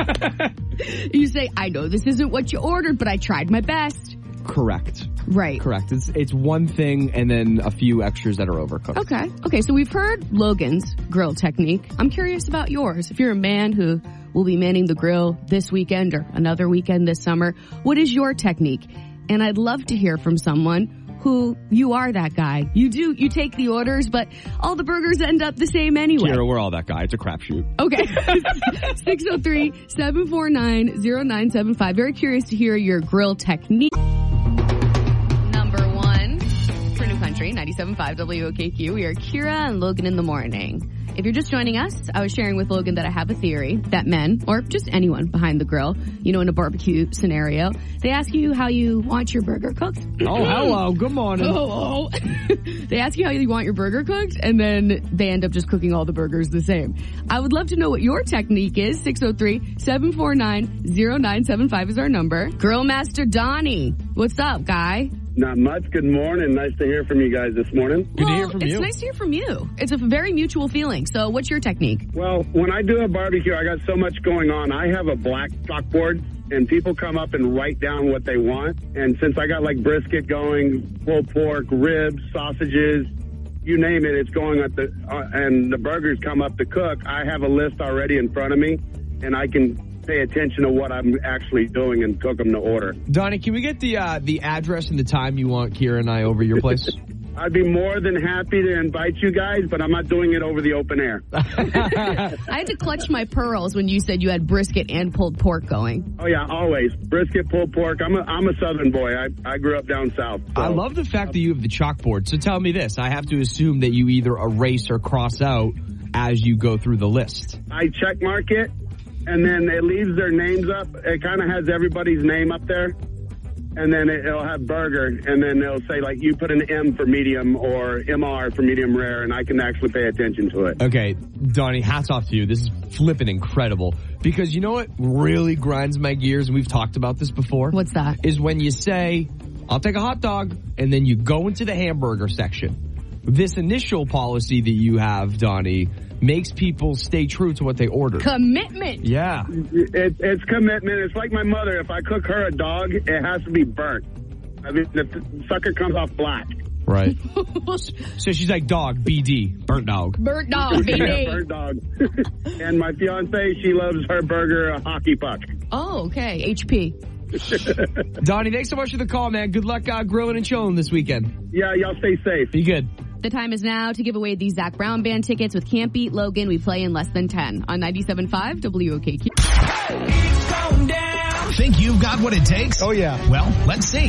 You say, I know this isn't what you ordered, but I tried my best. Correct. Right. Correct. It's it's one thing and then a few extras that are overcooked. Okay. Okay, so we've heard Logan's grill technique. I'm curious about yours. If you're a man who will be manning the grill this weekend or another weekend this summer, what is your technique? And I'd love to hear from someone who you are that guy. You do, you take the orders, but all the burgers end up the same anyway. Kira, we're all that guy. It's a crapshoot. Okay. six oh three, seven four nine, oh nine seven five. Very curious to hear your grill technique. Number one for New Country, ninety-seven point five W O K Q. We are Kira and Logan in the morning. If you're just joining us, I was sharing with Logan that I have a theory that men, or just anyone behind the grill, you know, in a barbecue scenario, they ask you how you want your burger cooked. Oh, hello. Good morning. Oh, oh. They ask you how you want your burger cooked, and then they end up just cooking all the burgers the same. I would love to know what your technique is. six oh three, seven four nine, oh nine seven five is our number. Grill Master Donnie, what's up, guy? Not much. Good morning. Nice to hear from you guys this morning. Good well, to hear from it's you. It's nice to hear from you. It's a very mutual feeling. So what's your technique? Well, when I do a barbecue, I got so much going on. I have a black chalkboard, and people come up and write down what they want. And since I got like brisket going, pulled pork, ribs, sausages, you name it, it's going at the, uh, and the burgers come up to cook. I have a list already in front of me, and I can pay attention to what I'm actually doing and cook them to order. Donnie, can we get the uh, the address and the time you want Kira and I over your place? I'd be more than happy to invite you guys, but I'm not doing it over the open air. I had to clutch my pearls when you said you had brisket and pulled pork going. Oh, yeah, always. Brisket, pulled pork. I'm a, I'm a Southern boy. I, I grew up down south. So. I love the fact that you have the chalkboard. So tell me this. I have to assume that you either erase or cross out as you go through the list. I check mark it, and then it leaves their names up. It kind of has everybody's name up there. And then it'll have burger, and then they'll say, like, you put an M for medium or M R for medium rare, and I can actually pay attention to it. Okay, Donnie, hats off to you. This is flipping incredible. Because you know what really grinds my gears, and we've talked about this before? What's that? Is when you say, I'll take a hot dog, and then you go into the hamburger section. This initial policy that you have, Donnie, makes people stay true to what they ordered. Commitment. Yeah. It, it's commitment. It's like my mother. If I cook her a dog, it has to be burnt. I mean, the sucker comes off black. Right. So she's like, dog, B D, burnt dog. Burnt dog, B D. Yeah, burnt dog. And my fiance, she loves her burger a hockey puck. Oh, okay. H P. Donnie, thanks so much for the call, man. Good luck uh, grilling and chilling this weekend. Yeah, y'all stay safe. Be good. The time is now to give away these Zach Brown Band tickets with Can't Beat Logan. We play in less than ten on ninety-seven point five W O K Q. Think you've got what it takes? Oh, yeah. Well, let's see.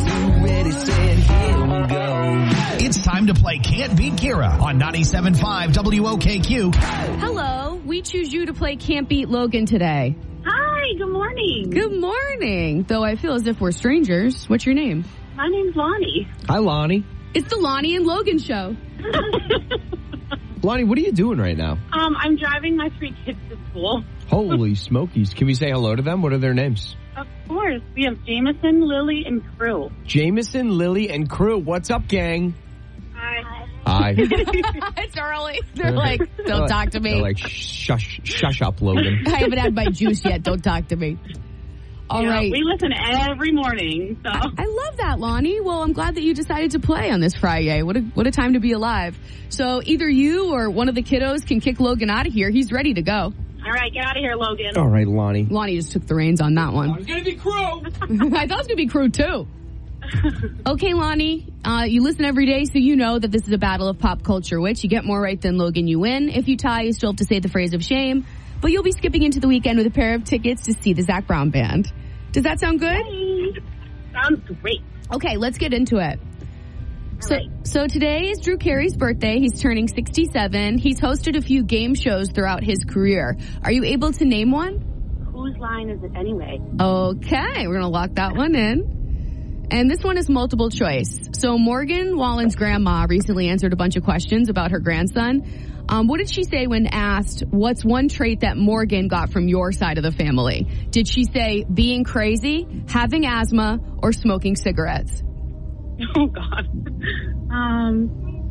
It's time to play Can't Beat Kira on ninety-seven point five W O K Q. Hello. We choose you to play Can't Beat Logan today. Hi, good morning. Good morning. Though I feel as if we're strangers. What's your name? My name's Lonnie. Hi, Lonnie. It's the Lonnie and Logan show. Lonnie, what are you doing right now? Um, I'm driving my three kids to school. Holy smokies. Can we say hello to them? What are their names? Of course. We have Jameson, Lily, and Crew. Jameson, Lily, and Crew. What's up, gang? Hi. Hi. It's early. They're like, don't talk to me. They're like, shush, shush up, Logan. I haven't had my juice yet. Don't talk to me. All yeah, right. We listen every morning. So I, I love that, Lonnie. Well, I'm glad that you decided to play on this Friday. What a what a time to be alive. So either you or one of the kiddos can kick Logan out of here. He's ready to go. All right, get out of here, Logan. All right, Lonnie. Lonnie just took the reins on that one. It's going to be Crew. I thought it was going to be Crew, too. Okay, Lonnie, uh, you listen every day, so you know that this is a battle of pop culture, which you get more right than Logan, you win. If you tie, you still have to say the phrase of shame. But you'll be skipping into the weekend with a pair of tickets to see the Zach Brown Band. Does that sound good? Hey. Sounds great. Okay, let's get into it. So, right. so today is Drew Carey's birthday. He's turning sixty-seven. He's hosted a few game shows throughout his career. Are you able to name one? Whose line is it anyway? Okay, we're going to lock that one in. And this one is multiple choice. So Morgan Wallen's grandma recently answered a bunch of questions about her grandson. Um, what did she say when asked, what's one trait that Morgan got from your side of the family? Did she say being crazy, having asthma, or smoking cigarettes? Oh, God. Um,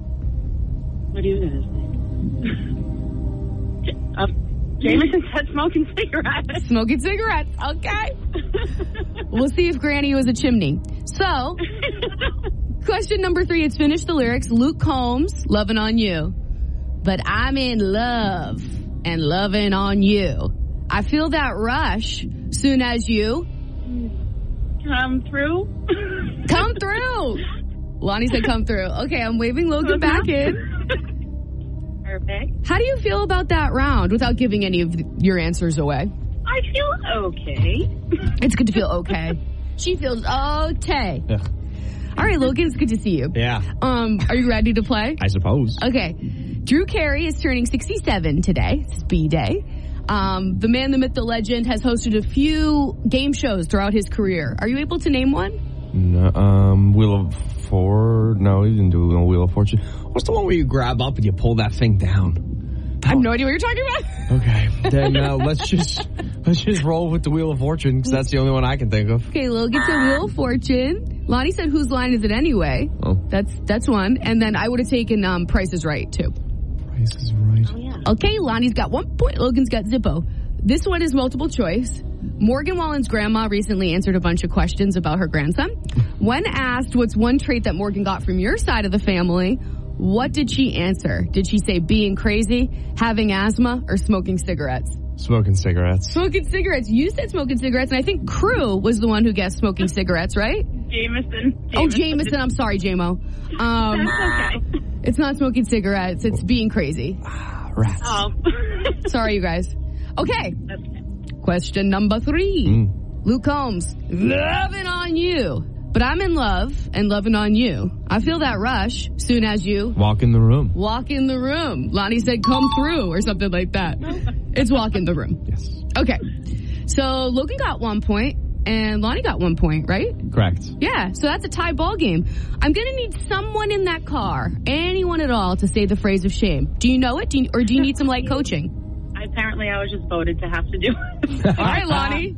what are you going to say? uh, Jameson said smoking cigarettes. Smoking cigarettes. Okay. We'll see if Granny was a chimney. So, question number three. It's finished the lyrics. Luke Combs, Loving on You. But I'm in love and loving on you. I feel that rush soon as you Come through. come through. Lonnie said come through. Okay, I'm waving Logan back in. Perfect. How do you feel about that round without giving any of your answers away? I feel okay. It's good to feel okay. She feels okay. Yeah. All right, Logan, it's good to see you. Yeah. Um, are you ready to play? I suppose. Okay. Drew Carey is turning sixty-seven today. It's B-Day. Um, the man, the myth, the legend has hosted a few game shows throughout his career. Are you able to name one? No, um, Wheel of Fortune. No, he didn't do Wheel of Fortune. What's the one where you grab up and you pull that thing down? I have no idea what you're talking about. Okay, then uh, let's just let's just roll with the Wheel of Fortune because that's the only one I can think of. Okay, Logan said Wheel of Fortune. Lonnie said whose line is it anyway? Oh, that's that's one. And then I would have taken um, Price is Right too. Price is Right. Oh, yeah. Okay, Lonnie's got one point. Logan's got Zippo. This one is multiple choice. Morgan Wallen's grandma recently answered a bunch of questions about her grandson. When asked what's one trait that Morgan got from your side of the family, what did she answer? Did she say being crazy, having asthma, or smoking cigarettes? Smoking cigarettes. Smoking cigarettes. You said smoking cigarettes, and I think Crew was the one who guessed smoking cigarettes, right? Jameson. Jameson. Oh, Jameson. I'm sorry, J-Mo. Um, That's okay. It's not smoking cigarettes. It's being crazy. Rats. Oh. Sorry, you guys. Okay. Okay. Question number three. Mm. Luke Combs, loving on you. But I'm in love and loving on you. I feel that rush soon as you Walk in the room. walk in the room. Lonnie said come through or something like that. It's walk in the room. Yes. Okay. So Logan got one point and Lonnie got one point, right? Correct. Yeah, so that's a tie ball game. I'm going to need someone in that car, anyone at all, to say the phrase of shame. Do you know it? Do you, or do you need some light coaching? Apparently, I was just voted to have to do it. All right, Lonnie.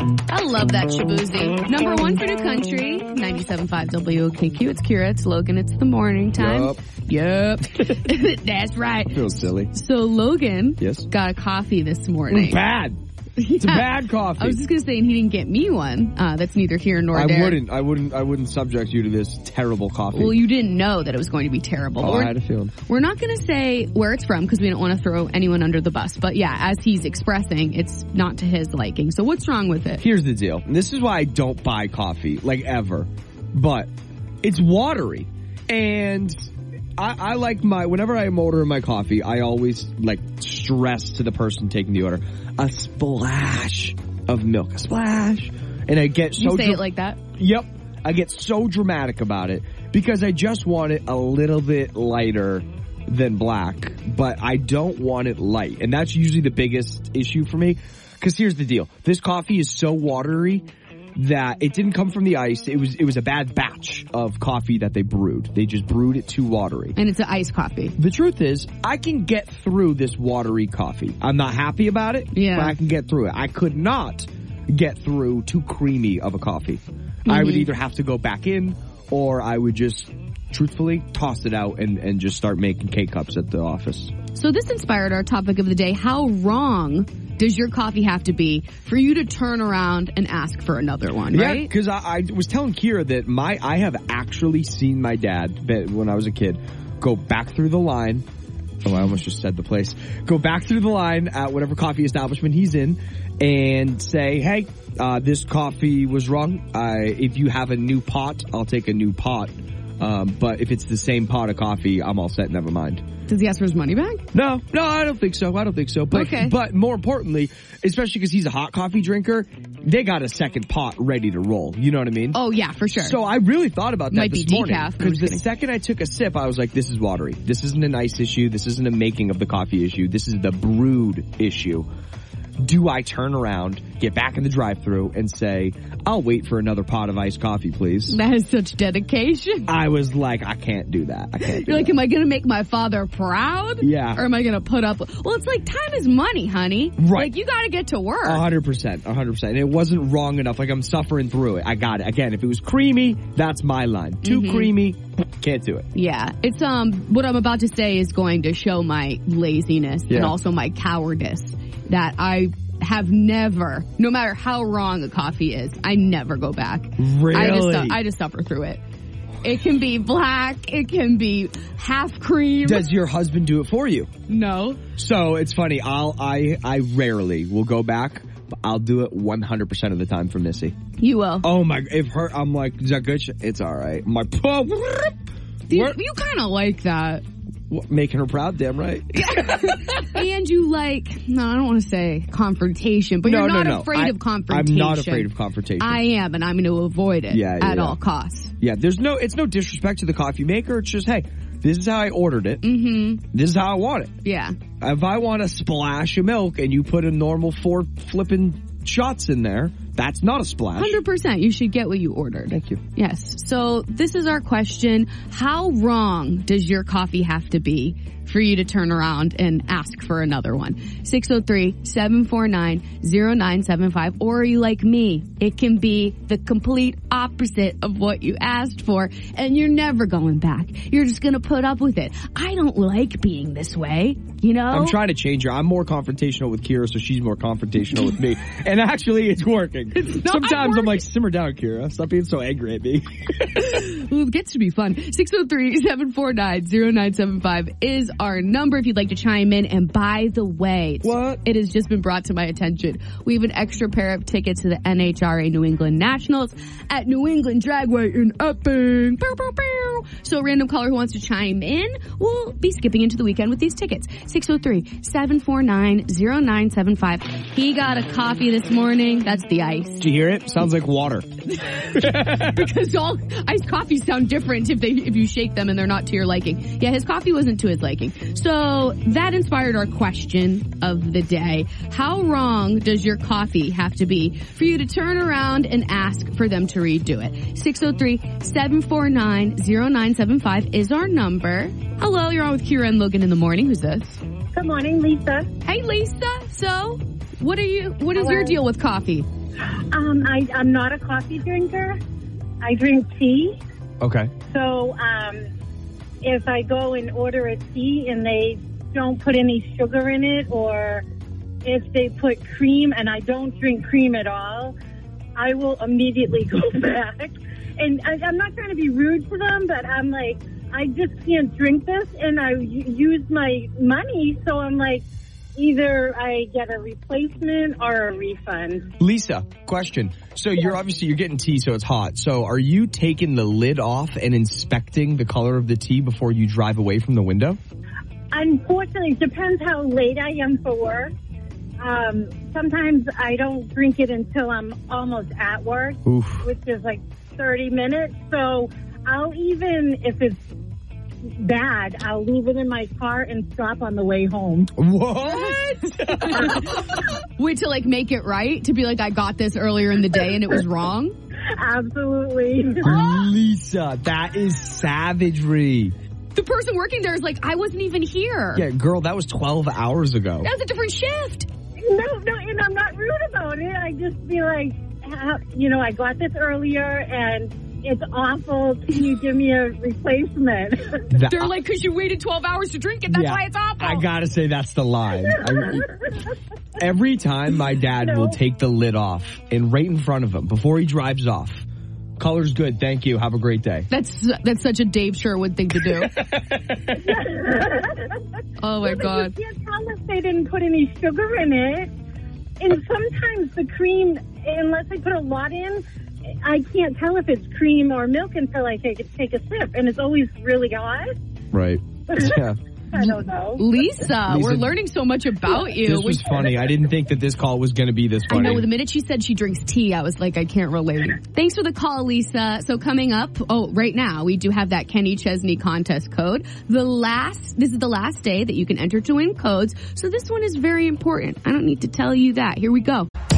I love that Shabuzi. Number one for the country, ninety-seven point five W O K Q. It's Kira, it's Logan, it's the morning time. Yup. Yep. That's right. Feels silly. So Logan Yes. got a coffee this morning. Bad. It's a Yeah. bad coffee. I was just going to say, and he didn't get me one. Uh, that's neither here nor I there. wouldn't. I wouldn't. I wouldn't subject you to this terrible coffee. Well, you didn't know that it was going to be terrible. Oh, We're- I had a feeling. We're not going to say where it's from because we don't want to throw anyone under the bus. But yeah, as he's expressing, it's not to his liking. So what's wrong with it? Here's the deal. And this is why I don't buy coffee, like ever. But it's watery. And I, I like my, whenever I am ordering my coffee, I always like stress to the person taking the order, a splash of milk, a splash. And I get so... You say dra- it like that? Yep. I get so dramatic about it because I just want it a little bit lighter than black, but I don't want it light. And that's usually the biggest issue for me. Because here's the deal. This coffee is so watery that it didn't come from the ice. It was it was a bad batch of coffee that they brewed. They just brewed it too watery. And it's an iced coffee. The truth is, I can get through this watery coffee. I'm not happy about it, Yeah. but I can get through it. I could not get through too creamy of a coffee. Mm-hmm. I would either have to go back in or I would just truthfully toss it out and, and just start making K-cups at the office. So this inspired our topic of the day. How wrong does your coffee have to be for you to turn around and ask for another one, Yeah, right? because I, I was telling Kira that my I have actually seen my dad but when I was a kid go back through the line. Oh, I almost just said the place. Go back through the line at whatever coffee establishment he's in and say, hey, uh, this coffee was wrong. Uh, if you have a new pot, I'll take a new pot. Um, but if it's the same pot of coffee, I'm all set. Never mind. Does he ask for his money back? No, no, I don't think so. I don't think so. But, Okay. but more importantly, especially because he's a hot coffee drinker, they got a second pot ready to roll. You know what I mean? Oh, yeah, for sure. So I really thought about that Might this be morning. decaf. I'm Because just the kidding. second I took a sip, I was like, this is watery. This isn't an ice issue. This isn't a making of the coffee issue. This is the brewed issue. Do I turn around get back in the drive-thru and say, I'll wait for another pot of iced coffee, please. That is such dedication. I was like, I can't do that. I can't do You're like, that. am I going to make my father proud? Yeah. Or am I going to put up with... Well, it's like time is money, honey. Right. Like, you got to get to work. A hundred percent, a hundred percent. It wasn't wrong enough. Like, I'm suffering through it. I got it. Again, if it was creamy, that's my line. Too Mhm. creamy, can't do it. Yeah. It's, um, what I'm about to say is going to show my laziness Yeah. and also my cowardice that I have never, no matter how wrong a coffee is, I never go back. Really? I just, I just suffer through it. It can be black. It can be half cream. Does your husband do it for you? No. So it's funny. I'll, I, I rarely will go back, but I'll do it one hundred percent of the time for Missy. You will. Oh my, if her, I'm like, is that good? It's all right. I'm like, oh, You, what? you kind of like that. What, making her proud, damn right. And you like, no, I don't want to say confrontation, but No, you're no, not no. afraid I- of confrontation. I'm not afraid of confrontation. I am, and I'm going to avoid it Yeah, yeah, at yeah. all costs. Yeah, there's no, it's no disrespect to the coffee maker. It's just, hey, this is how I ordered it. Mm-hmm. This is how I want it. Yeah. If I want a splash of milk and you put a normal four flipping shots in there, that's not a splash. one hundred percent. You should get what you ordered. Thank you. Yes. So this is our question. How wrong does your coffee have to be for you to turn around and ask for another one? six oh three, seven four nine, oh nine seven five. Or are you like me? It can be the complete opposite of what you asked for, and you're never going back. You're just going to put up with it. I don't like being this way, you know? I'm trying to change her. I'm more confrontational with Kira, so she's more confrontational with me. And actually, it's working. not Sometimes I'm working. like, simmer down, Kira. Stop being so angry at me. Well, it gets to be fun. six oh three, seven four nine, oh nine seven five is our number if you'd like to chime in. And by the way, what? It has just been brought to my attention. We have an extra pair of tickets to the N H R A New England Nationals at New England Dragway in Epping. Bow, bow, bow. So a random caller who wants to chime in will be skipping into the weekend with these tickets. six oh three, seven four nine, oh nine seven five. He got a coffee this morning. That's the ice. Did you hear it? Sounds like water. Because all iced coffees sound different if they if you shake them and they're not to your liking. Yeah, his coffee wasn't to his liking. So that inspired our question of the day. How wrong does your coffee have to be for you to turn around and ask for them to redo it? six oh three, seven four nine, oh nine seven five is our number. Hello, you're on with Kira and Logan in the morning. Who's this? Good morning, Lisa. Hey, Lisa. So, what are you? What is Hello. your deal with coffee? Um, I, I'm not a coffee drinker. I drink tea. Okay. So um, if I go and order a tea and they don't put any sugar in it, or if they put cream and I don't drink cream at all, I will immediately go back. And I, I'm not trying to be rude to them, but I'm like, I just can't drink this, and I u- use my money, so I'm like, either I get a replacement or a refund. Lisa, question. So you're obviously, you're getting tea, so it's hot. So are you taking the lid off and inspecting the color of the tea before you drive away from the window? Unfortunately, it depends how late I am for work. Um, sometimes I don't drink it until I'm almost at work, Oof. which is like thirty minutes. So I'll even, if it's bad, I'll leave it in my car and stop on the way home. What? Wait to like make it right? To be like, I got this earlier in the day and it was wrong? Absolutely. Lisa, that is savagery. The person working there is like, I wasn't even here. Yeah, girl, that was twelve hours ago. That was a different shift. No, no, and I'm not rude about it. I just be like, uh, you know, I got this earlier and it's awful. Can you give me a replacement? That- They're like, because you waited twelve hours to drink it. That's Yeah, why it's awful. I gotta say that's the line. I, every time my dad No. will take the lid off and right in front of him before he drives off. Color's good, thank you. Have a great day. That's that's such a Dave Sherwood thing to do. Oh my But God. you can't tell if they didn't put any sugar in it. And sometimes the cream, unless they put a lot in, I can't tell if it's cream or milk until I take it, take a sip. And it's always really hot. Right. Yeah. I don't know. Lisa, Lisa, we're learning so much about you. This was funny. I didn't think that this call was going to be this I funny. know, the minute she said she drinks tea, I was like, I can't relate. Thanks for the call, Lisa. So coming up, oh, right now, we do have that Kenny Chesney contest code. The last, this is the last day that you can enter to win codes. So this one is very important. I don't need to tell you that. Here we go.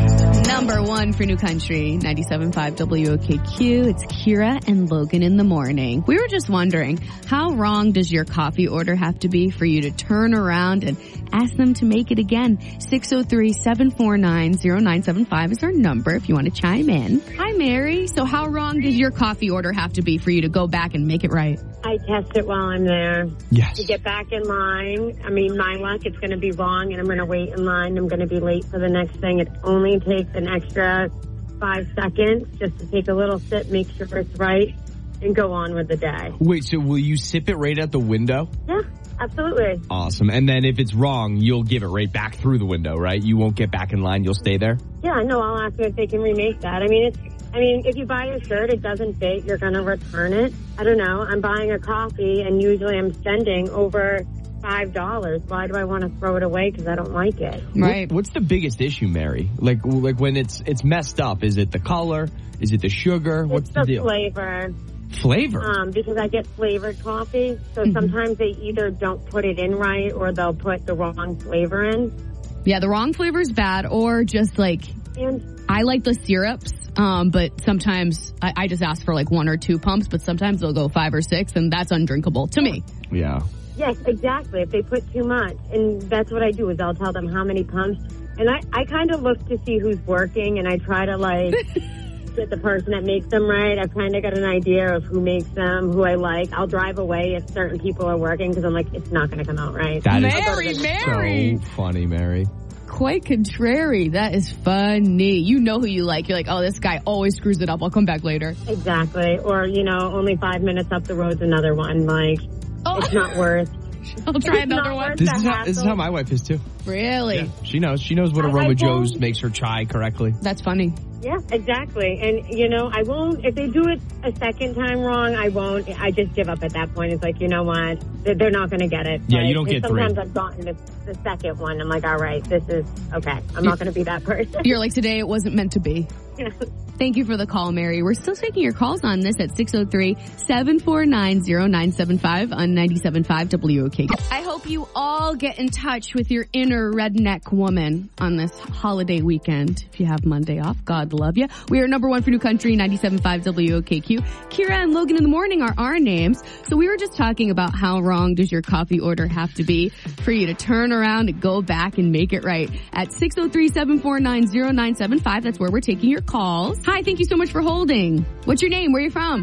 Number one for New Country, ninety-seven point five W O K Q. It's Kira and Logan in the morning. We were just wondering, how wrong does your coffee order have to be for you to turn around and ask them to make it again? six oh three, seven four nine, oh nine seven five is our number if you want to chime in. Hi, Mary. So how wrong does your coffee order have to be for you to go back and make it right? I test it while I'm there. Yes. To get back in line. I mean, my luck, it's going to be wrong, and I'm going to wait in line. I'm going to be late for the next thing. It only takes an extra five seconds just to take a little sip, make sure it's right, and go on with the day. Wait, so will you sip it right at the window? Yeah, absolutely. Awesome. And then if it's wrong, you'll give it right back through the window, right? You won't get back in line. You'll stay there? Yeah, no, I'll ask them if they can remake that. I mean, it's. I mean, if you buy a shirt, it doesn't fit, you're going to return it. I don't know. I'm buying a coffee, and usually I'm spending over five dollars. Why do I want to throw it away? Because I don't like it. Right. What, what's the biggest issue, Mary? Like, like when it's it's messed up, is it the color? Is it the sugar? It's What's the the deal? flavor. Flavor? Um, because I get flavored coffee, so Mm-hmm. sometimes they either don't put it in right or they'll put the wrong flavor in. Yeah, the wrong flavor is bad, or just like, And I like the syrups, um, but sometimes I, I just ask for like one or two pumps, but sometimes they'll go five or six, and that's undrinkable to me. Yeah. yes, exactly. If they put too much, and that's what I do is I'll tell them how many pumps, and I, I kind of look to see who's working, and I try to like get the person that makes them right. I've kind of got an idea of who makes them, who I like. I'll drive away if certain people are working because I'm like, it's not going to come out right. That Mary, is Mary. so funny, Mary. Quite contrary. That is funny. You know who you like. You're like, oh, this guy always screws it up. I'll come back later. Exactly. Or, you know, only five minutes up the road's another one. Like, Oh. it's not worth. I'll try It's another not one. worth This the is, how, this is hassle. how my wife is, too. Really? Yeah, she knows. She knows what I- Aroma I Joe's won't- makes her chai correctly. That's funny. Yeah, exactly. And, you know, I won't, if they do it a second time wrong, I won't, I just give up at that point. It's like, you know what, they're, they're not going to get it. Yeah, But you don't get three. Sometimes I've gotten the, the second one. I'm like, all right, this is, okay, I'm not going to be that person. You're like, today it wasn't meant to be. Thank you for the call, Mary. We're still taking your calls on this at six oh three, seven four nine, oh nine seven five on ninety-seven point five W O K. I hope you all get in touch with your inner redneck woman on this holiday weekend. If you have Monday off, God love you. We are number one for New Country, ninety-seven point five W O K Q. Kira and Logan in the morning are our names. So we were just talking about how wrong does your coffee order have to be for you to turn around and go back and make it right. At six oh three, seven four nine, oh nine seven five, that's where we're taking your calls. Hi, thank you so much for holding. What's your name? Where are you from?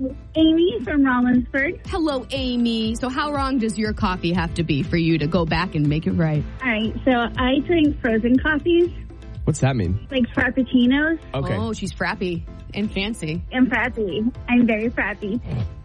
Amy from Rollinsford. Hello, Amy. So how wrong does your coffee have to be for you to go back and make it right? All right, so I drink frozen coffees, What's that mean? like frappuccinos. Okay. Oh, she's frappy and fancy. I'm frappy. I'm very frappy.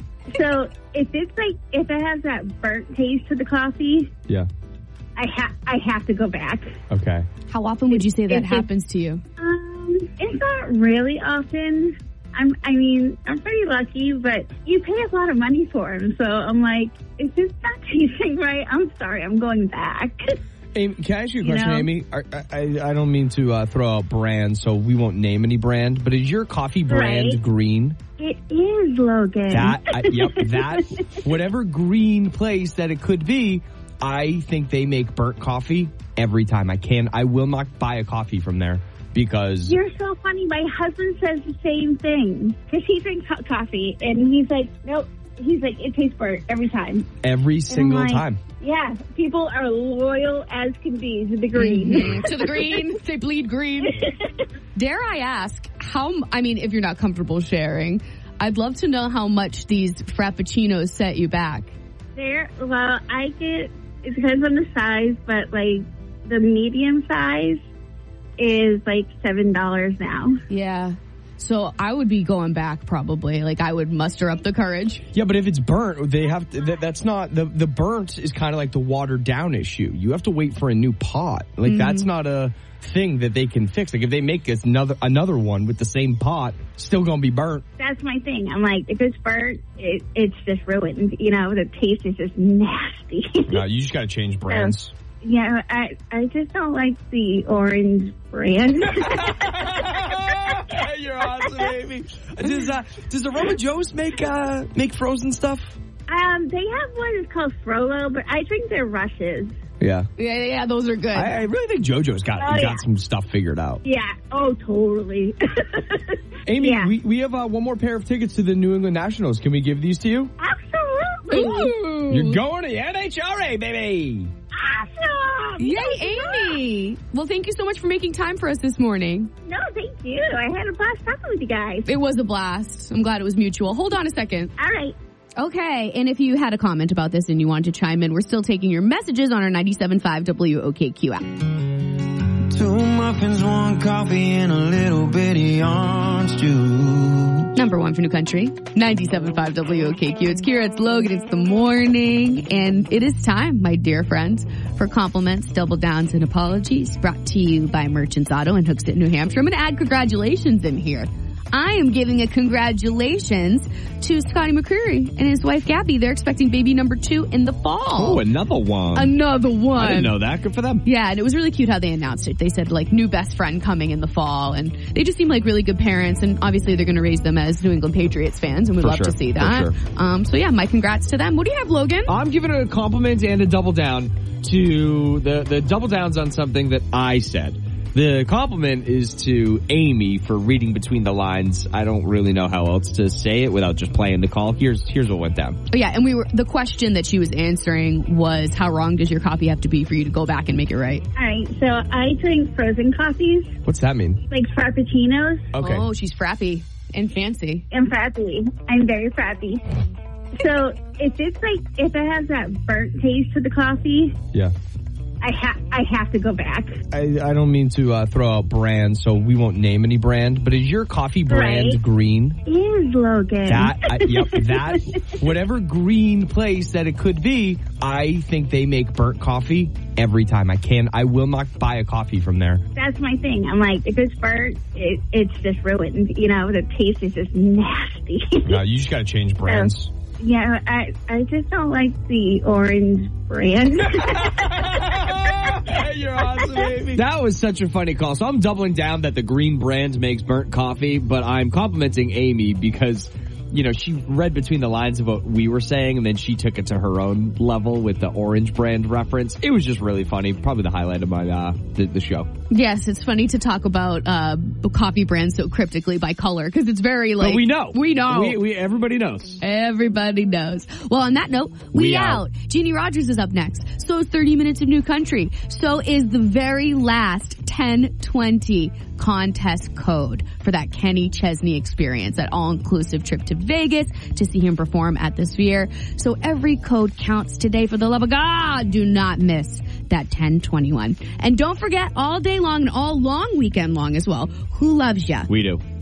So if it's like, if it has that burnt taste to the coffee, Yeah. I ha- I have to go back. Okay. How often would you say that If- if- happens to you? Um, it's not really often. I'm, I mean, I'm pretty lucky, but you pay a lot of money for them. So I'm like, if it's not tasting right, I'm sorry, I'm going back. Amy, can I ask you a You question, know? Amy? I, I, I don't mean to uh, throw out brands, so we won't name any brand, but is your coffee brand Right. green? It is, Logan. That, I, yep, that, whatever green place that it could be, I think they make burnt coffee every time. I can, I will not buy a coffee from there because You're so funny. My husband says the same thing because he drinks hot coffee, and he's like, nope. He's like, it tastes burnt every time. every And I'm single like, time. Yeah, people are loyal as can be to the green. Mhm. To the green. They bleed green. Dare I ask, how, m- I mean, if you're not comfortable sharing, I'd love to know how much these frappuccinos set you back. There, well, I get, it depends on the size, but like the medium size is like seven dollars now. Yeah. So I would be going back probably. Like I would muster up the courage. Yeah, but if it's burnt, they have to, that, that's not, the, the burnt is kind of like the watered down issue. You have to wait for a new pot. Like Mhm. that's not a thing that they can fix. Like if they make us another, another one with the same pot, still gonna be burnt. That's my thing. I'm like, if it's burnt, it, it's just ruined. You know, the taste is just nasty. No, you just gotta change brands. Yeah, I I just don't like the orange brand. You're awesome, Amy. Does, uh, does Aroma Joe's make, uh, make frozen stuff? um, they have one that's called Frollo, but I drink their rushes. Yeah. Yeah, yeah, those are good. I, I really think JoJo's got Oh, got yeah. some stuff figured out. Yeah. Oh, totally. Amy, Yeah. we, we have uh, one more pair of tickets to the New England Nationals. Can we give these to you? Absolutely. Ooh. You're going to the N H R A, baby. Awesome. Yay, Amy! Well, thank you so much for making time for us this morning. No, thank you. I had a blast talking with you guys. It was a blast. I'm glad it was mutual. Hold on a second. All right. Okay, and if you had a comment about this and you wanted to chime in, we're still taking your messages on our ninety-seven point five W O K Q app. Two muffins, one coffee, and a little bitty orange juice. Number one for New Country, ninety-seven point five W O K Q. It's Kira, it's Logan, it's the morning, and it is time, my dear friends, for compliments, double downs, and apologies, brought to you by Merchants Auto in Hooksett, New Hampshire. I'm going to add congratulations in here. I am giving a congratulations to Scotty McCreery and his wife Gabby. They're expecting baby number two in the fall. Oh, another one. Another one. I didn't know that. Good for them. Yeah, and it was really cute how they announced it. They said, like, new best friend coming in the fall, and they just seem like really good parents, and obviously they're going to raise them as New England Patriots fans, and we'd For love sure, to see for that. sure. Um, so yeah, my congrats to them. What do you have, Logan? I'm giving a compliment and a double down to the, the double downs on something that I said. The compliment is to Amy for reading between the lines. I don't really know how else to say it without just playing the call. Here's here's what went down. Oh, yeah, and we were the question that she was answering was, how wrong does your coffee have to be for you to go back and make it right? All right. So I drink frozen coffees, What's that mean? like frappuccinos. Okay. Oh, she's frappy and fancy. I'm frappy. I'm very frappy. So if it's like, if it has that burnt taste to the coffee, Yeah. I ha- I have to go back. I, I don't mean to uh, throw out brands, so we won't name any brand, but is your coffee brand Right. green? Is Logan. That, I, yep, that, whatever green place that it could be, I think they make burnt coffee every time. I can, I will not buy a coffee from there. That's my thing. I'm like, if it's burnt, it, it's just ruined. You know, the taste is just nasty. No, you just got to change brands. Yeah, I I just don't like the orange brand. You're awesome, baby. That was such a funny call. So I'm doubling down that the green brand makes burnt coffee, but I'm complimenting Amy because, you know, she read between the lines of what we were saying, and then she took it to her own level with the orange brand reference. It was just really funny. Probably the highlight of my uh, the, the show. Yes, it's funny to talk about uh, coffee brands so cryptically by color because it's very like But we know. We know. We, we, everybody knows. Everybody knows. Well, on that note, we, We out. out. Jeannie Rogers is up next. So is thirty minutes of New Country. So is the very last ten twenty contest code for that Kenny Chesney experience, that all-inclusive trip to Vegas to see him perform at the Sphere. So every code counts today. For the love of God, do not miss that ten twenty-one. And don't forget, all day long and all long weekend long as well, Who Loves Ya? We do.